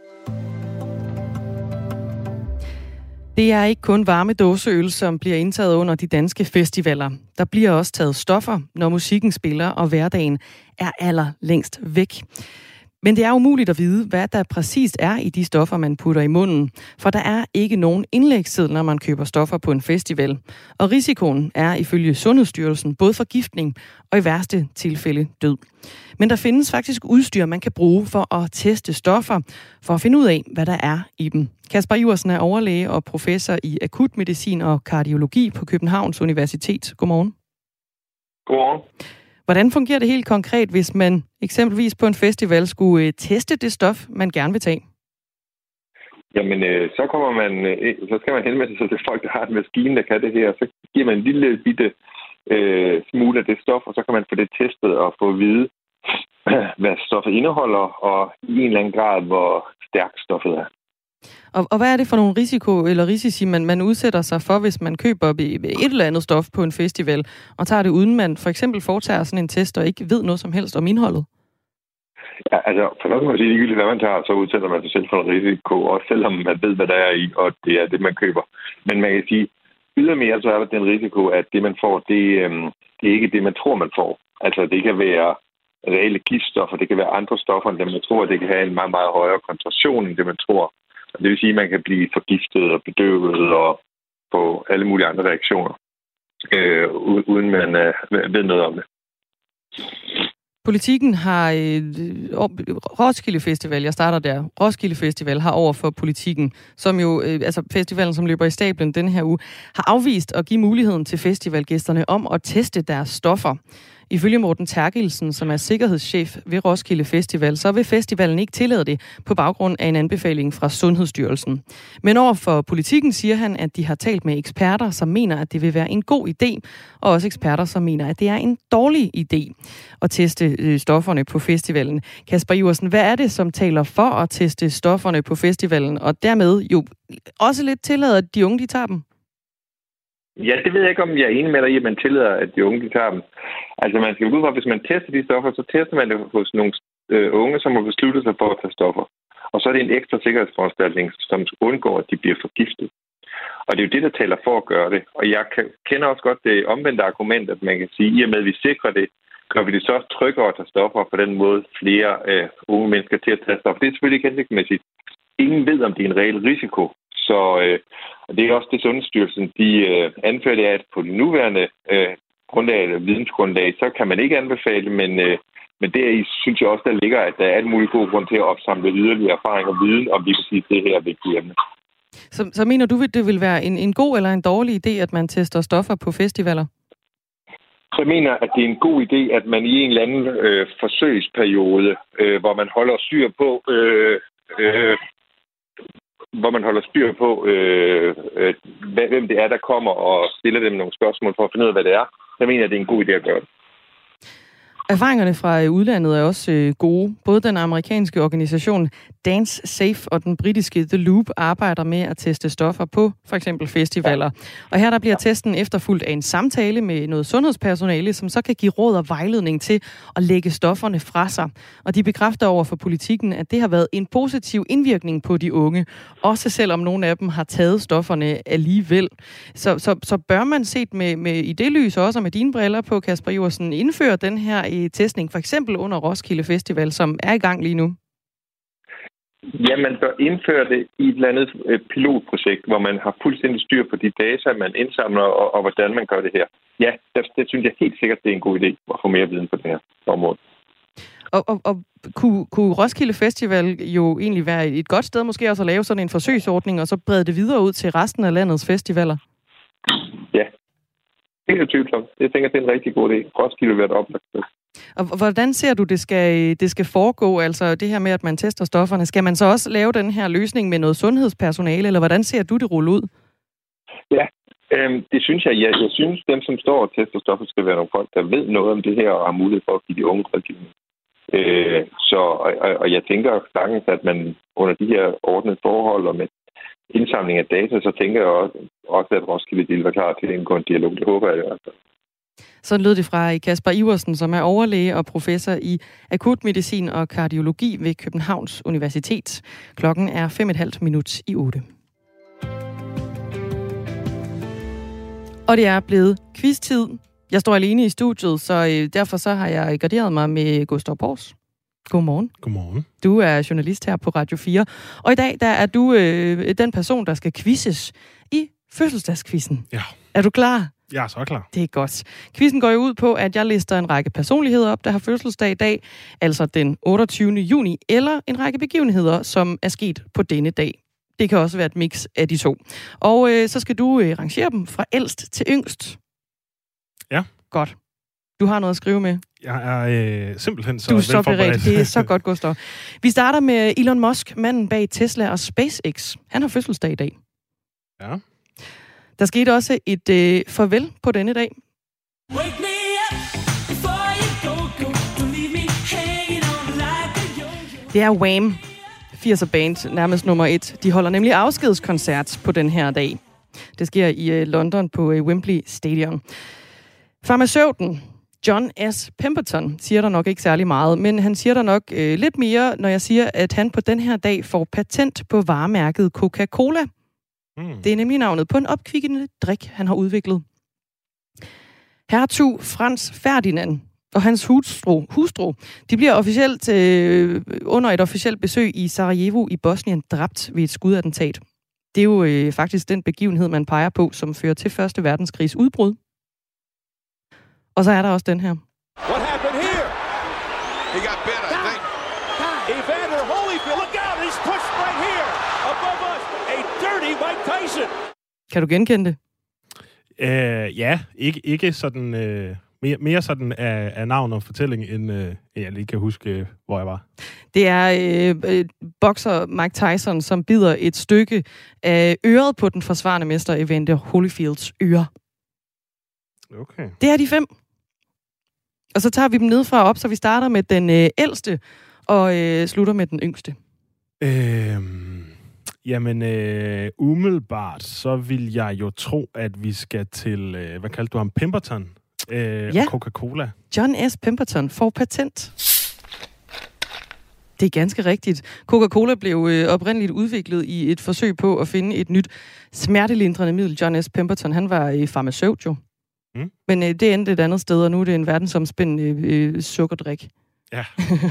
Det er ikke kun varme dåseøl, som bliver indtaget under de danske festivaler. Der bliver også taget stoffer, når musikken spiller, og hverdagen er allerlængst væk. Men det er umuligt at vide, hvad der præcist er i de stoffer, man putter i munden. For der er ikke nogen indlægsseddel, når man køber stoffer på en festival. Og risikoen er ifølge Sundhedsstyrelsen både forgiftning og i værste tilfælde død. Men der findes faktisk udstyr, man kan bruge for at teste stoffer, for at finde ud af, hvad der er i dem. Kasper Iversen er overlæge og professor i akutmedicin og kardiologi på Københavns Universitet. Godmorgen. Godmorgen. Hvordan fungerer det helt konkret, hvis man eksempelvis på en festival skulle teste det stof, man gerne vil tage? Jamen, øh, så kommer man, øh, så skal man henvende sig til folk, der har en maskine, der kan det her. Så giver man en lille bitte øh, smule af det stof, og så kan man få det testet og få at vide, hvad stoffet indeholder, og i en eller anden grad, hvor stærkt stoffet er. Og, og hvad er det for nogle risiko eller risici, man, man udsætter sig for, hvis man køber et eller andet stof på en festival, og tager det uden man for eksempel foretager sådan en test, og ikke ved noget som helst om indholdet? Ja, altså, for noget kan man sige, ligegyldigt hvad man tager, så udsætter man sig selv for en risiko, også selvom man ved, hvad der er i, og det er det, man køber. Men man kan sige, ydermere så er der den risiko, at det, man får, det, øhm, det er ikke det, man tror, man får. Altså, det kan være reelle giftstoffer, det kan være andre stoffer, end det, man tror, det kan have en meget, meget højere koncentration, end det, man tror. Det vil sige, at man kan blive forgiftet og bedøvet og få alle mulige andre reaktioner, øh, uden man øh, ved noget om det. Politikken har øh, Roskilde Festival, jeg starter der, Roskilde Festival har over for Politikken, som jo, øh, altså festivalen, som løber i stablen den her uge, har afvist at give muligheden til festivalgæsterne om at teste deres stoffer. Ifølge Morten Terkelsen, som er sikkerhedschef ved Roskilde Festival, så vil festivalen ikke tillade det på baggrund af en anbefaling fra Sundhedsstyrelsen. Men over for Politikken siger han, at de har talt med eksperter, som mener, at det vil være en god idé, og også eksperter, som mener, at det er en dårlig idé at teste stofferne på festivalen. Kasper Iversen, hvad er det, som taler for at teste stofferne på festivalen, og dermed jo også lidt tillader, at de unge de tager dem? Ja, det ved jeg ikke, om jeg er enig med dig i, at man tillader, at de unge de tager dem. Altså, man skal jo ud fra, hvis man tester de stoffer, så tester man det hos nogle øh, unge, som har besluttet sig for at tage stoffer. Og så er det en ekstra sikkerhedsforanstaltning, som undgår, at de bliver forgiftet. Og det er jo det, der taler for at gøre det. Og jeg kender også godt det omvendte argument, at man kan sige, at i og med, at vi sikrer det, gør vi det så også tryggere at tage stoffer, og på den måde flere øh, unge mennesker til at tage stoffer. Det er selvfølgelig ikke hensigtsmæssigt. Ingen ved, om det er en reel risiko. Så øh, det er også det, Sundhedsstyrelsen de øh, anfører det, at på det nuværende øh, grundlag, eller vidensgrundlag, så kan man ikke anbefale, men, øh, men der i synes jeg også, der ligger, at der er en mulig god grund til at opsamle yderligere erfaring og viden om lige præcis det her vigtige emne. Så, så mener du, at det vil være en, en god eller en dårlig idé, at man tester stoffer på festivaler? Så jeg mener, at det er en god idé, at man i en eller anden øh, forsøgsperiode, øh, hvor man holder styr på... Øh, øh, hvor man holder styr på, øh, øh, hvem det er, der kommer og stiller dem nogle spørgsmål for at finde ud af, hvad det er. Jeg mener, at det er en god idé at gøre det. Erfaringerne fra udlandet er også øh, gode. Både den amerikanske organisation Dance Safe og den britiske The Loop arbejder med at teste stoffer på for eksempel festivaler. Og her der bliver testen efterfulgt af en samtale med noget sundhedspersonale, som så kan give råd og vejledning til at lægge stofferne fra sig. Og de bekræfter over for Politikken, at det har været en positiv indvirkning på de unge, også selvom nogle af dem har taget stofferne alligevel. Så, så, så bør man set med, med i det lys også med dine briller på, Kasper Iversen, indføre den her i testning, for eksempel under Roskilde Festival, som er i gang lige nu? Ja, man bør indføre det i et eller andet pilotprojekt, hvor man har fuldstændig styr på de data, man indsamler, og, og hvordan man gør det her. Ja, det, det synes jeg helt sikkert, det er en god idé at få mere viden på det her område. Og, og, og kunne, kunne Roskilde Festival jo egentlig være et godt sted, måske også at lave sådan en forsøgsordning, og så brede det videre ud til resten af landets festivaler? Ja, det er tvivlsomt. Jeg tænker, det er en rigtig god idé. Roskilde vil være et oplagt sted. Og hvordan ser du, det skal, det skal foregå? Altså det her med, at man tester stofferne. Skal man så også lave den her løsning med noget sundhedspersonale, eller hvordan ser du det rulle ud? Ja, Øhm, det synes jeg. jeg. Jeg synes, dem, som står og tester stoffer, skal være nogle folk, der ved noget om det her og har mulighed for at give de unge rådgivning. Øh, så, og, og jeg tænker sagtens, at man under de her ordnede forhold og med indsamling af data, så tænker jeg også, også at Roskilde Lille var klar til at indgå en dialog. Det håber jeg i hvert fald. Så lød det fra Kasper Iversen, som er overlæge og professor i akutmedicin og kardiologi ved Københavns Universitet. Klokken er fem og et halvt minut i otte. Og det er blevet quiz-tid. Jeg står alene i studiet, så øh, derfor så har jeg garderet mig med Gustav Bors. Godmorgen. Godmorgen. Du er journalist her på Radio fire. Og i dag der er du øh, den person, der skal quizzes i fødselsdagskvizzen. Ja. Er du klar? Jeg er så klar. Det er godt. Quizzen går jo ud på, at jeg lister en række personligheder op, der har fødselsdag i dag, altså den otteogtyvende juni, eller en række begivenheder, som er sket på denne dag. Det kan også være et mix af de to. Og øh, så skal du øh, rangere dem fra ældst til yngst. Ja. Godt. Du har noget at skrive med. Jeg er øh, simpelthen så Du er så velforberedt. beredt. Det er så godt, Gustav. Vi starter med Elon Musk, manden bag Tesla og SpaceX. Han har fødselsdag i dag. Ja. Der skete også et øh, farvel på denne dag. Det er Wham! firser band, nærmest nummer et. De holder nemlig afskedskoncert på den her dag. Det sker i øh, London på øh, Wembley Stadium. Farmaceuten John S. Pemberton siger der nok ikke særlig meget, men han siger der nok øh, lidt mere, når jeg siger, at han på den her dag får patent på varemærket Coca-Cola. Mm. Det er nemlig navnet på en opkvikkende drik, han har udviklet. Hertug Frans Ferdinand og hans hustru, hustru de bliver officielt øh, under et officielt besøg i Sarajevo i Bosnien dræbt ved et skudattentat. Det er jo øh, faktisk den begivenhed, man peger på, som fører til Første Verdenskrigs udbrud. Og så er der også den her. What happened here? He got bit, I think. Evander Holyfield, look out! He's pushed right here above us. A dirty Mike Tyson. Kan du genkende det? Uh, ja, ikke, ikke sådan... Uh, mere, mere sådan af, af navn og fortælling, end uh, jeg lige kan huske, hvor jeg var. Det er øh, bokser Mike Tyson, som bider et stykke af øret på den forsvarende mester Evander Holyfields øre. Okay. Det er de fem. Og så tager vi dem nedefra op, så vi starter med den øh, ældste og øh, slutter med den yngste. Øhm, jamen, øh, umiddelbart, så vil jeg jo tro, at vi skal til, øh, hvad kaldte du ham, Pemberton? Øh, ja. Coca-Cola. John S. Pemberton får patent. Det er ganske rigtigt. Coca-Cola blev øh, oprindeligt udviklet i et forsøg på at finde et nyt smertelindrende middel. John S. Pemberton, han var øh, farmaceut jo. Mm. Men øh, det endte et andet sted, og nu er det en verdensomspændende øh, sukkerdrik. Ja.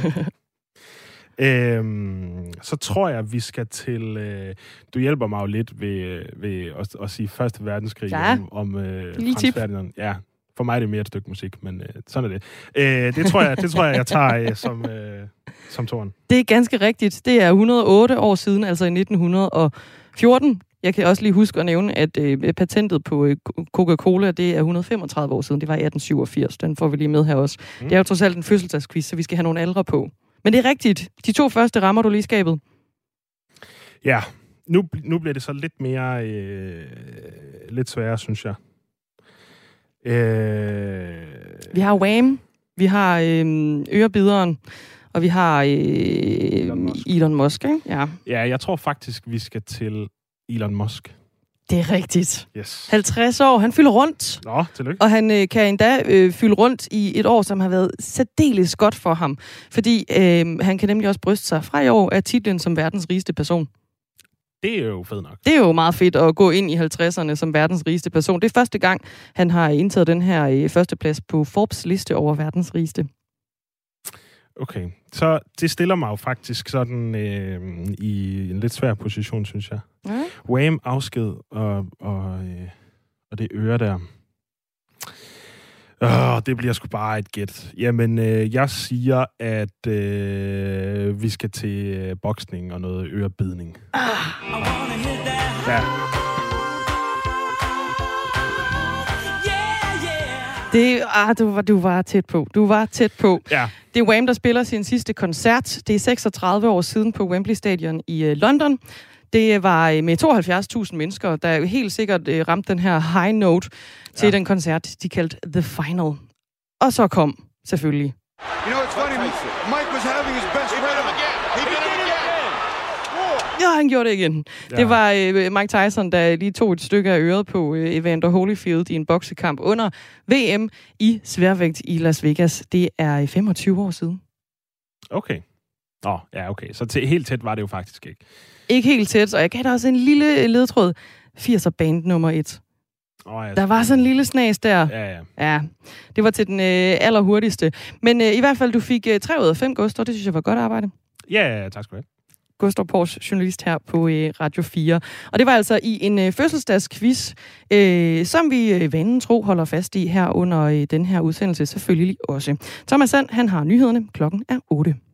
øhm, så tror jeg, vi skal til... Øh, du hjælper mig jo lidt ved, ved at, at sige Første Verdenskrig ja. om, om øh, Frans Ferdinand. Ja, for mig er det mere et stykke musik, men øh, sådan er det. Øh, det, tror jeg, det tror jeg, jeg tager øh, som, øh, som toren. Det er ganske rigtigt. Det er et hundrede og otte år siden, altså i nitten fjorten. Jeg kan også lige huske at nævne, at øh, patentet på øh, Coca-Cola, det er et hundrede og femogtredive år siden. Det var i atten syvogfirs. Den får vi lige med her også. Mm. Det er jo trods alt en fødselsdagsquiz, så vi skal have nogle aldre på. Men det er rigtigt. De to første rammer du lige skabet. Ja, nu, nu bliver det så lidt mere... Øh, lidt sværere, synes jeg. Øh... Vi har Wham, vi har øh, Ørebideren, og vi har øh, Elon Musk. Elon Musk, ikke? Ja. Ja, jeg tror faktisk, vi skal til Elon Musk. Det er rigtigt. Yes. halvtreds år, han fylder rundt. Nå, tillykke. Og han øh, kan endda øh, fylde rundt i et år, som har været særdeles godt for ham. Fordi øh, han kan nemlig også bryste sig fra i år af titlen som verdens rigeste person. Det er jo fedt nok. Det er jo meget fedt at gå ind i halvtredserne som verdens rigeste person. Det er første gang, han har indtaget den her øh, førsteplads på Forbes liste over verdens rigeste. Okay, så det stiller mig jo faktisk sådan øh, i en lidt svær position, synes jeg. Mm. Wham, afsked og, og, øh, og det øre der. Åh, det bliver sgu bare et gæt. Jamen, øh, jeg siger, at øh, vi skal til øh, boksning og noget ørebidning. Ah. Ja. Det, ah, du, var, du var tæt på. Du var tæt på. Ja. Det er Wham, der spiller sin sidste koncert. Det er seksogtredive år siden på Wembley Stadion i uh, London. Det var med tooghalvfjerds tusind mennesker, der helt sikkert ramte den her high note til ja. den koncert, de kaldte The Final. Og så kom selvfølgelig. You know, it's funny, Mike was having his best run again. He did it again. Ja, han gjorde det igen. Ja. Det var øh, Mike Tyson, der lige tog et stykke af øret på øh, Evander Holyfield i en boksekamp under V M i sværvægt i Las Vegas. Det er femogtyve år siden. Okay. Åh, oh, ja, okay. Så til, helt tæt var det jo faktisk ikke. Ikke helt tæt, og jeg gav dig også en lille ledtråd. firser band nummer et. Oh, ja, der var sådan en lille snas der. Ja, ja. Ja, det var til den øh, allerhurtigste. Men øh, i hvert fald, du fik øh, tre ud af fem Gustav. Det synes jeg var godt arbejde. Ja, ja, tak skal du have. Gustav Pors, journalist her på øh, Radio fire. Og det var altså i en øh, fødselsdagsquiz, øh, som vi øh, vanen tro holder fast i her under øh, den her udsendelse selvfølgelig også. Thomas Sand, han har nyhederne. Klokken er otte.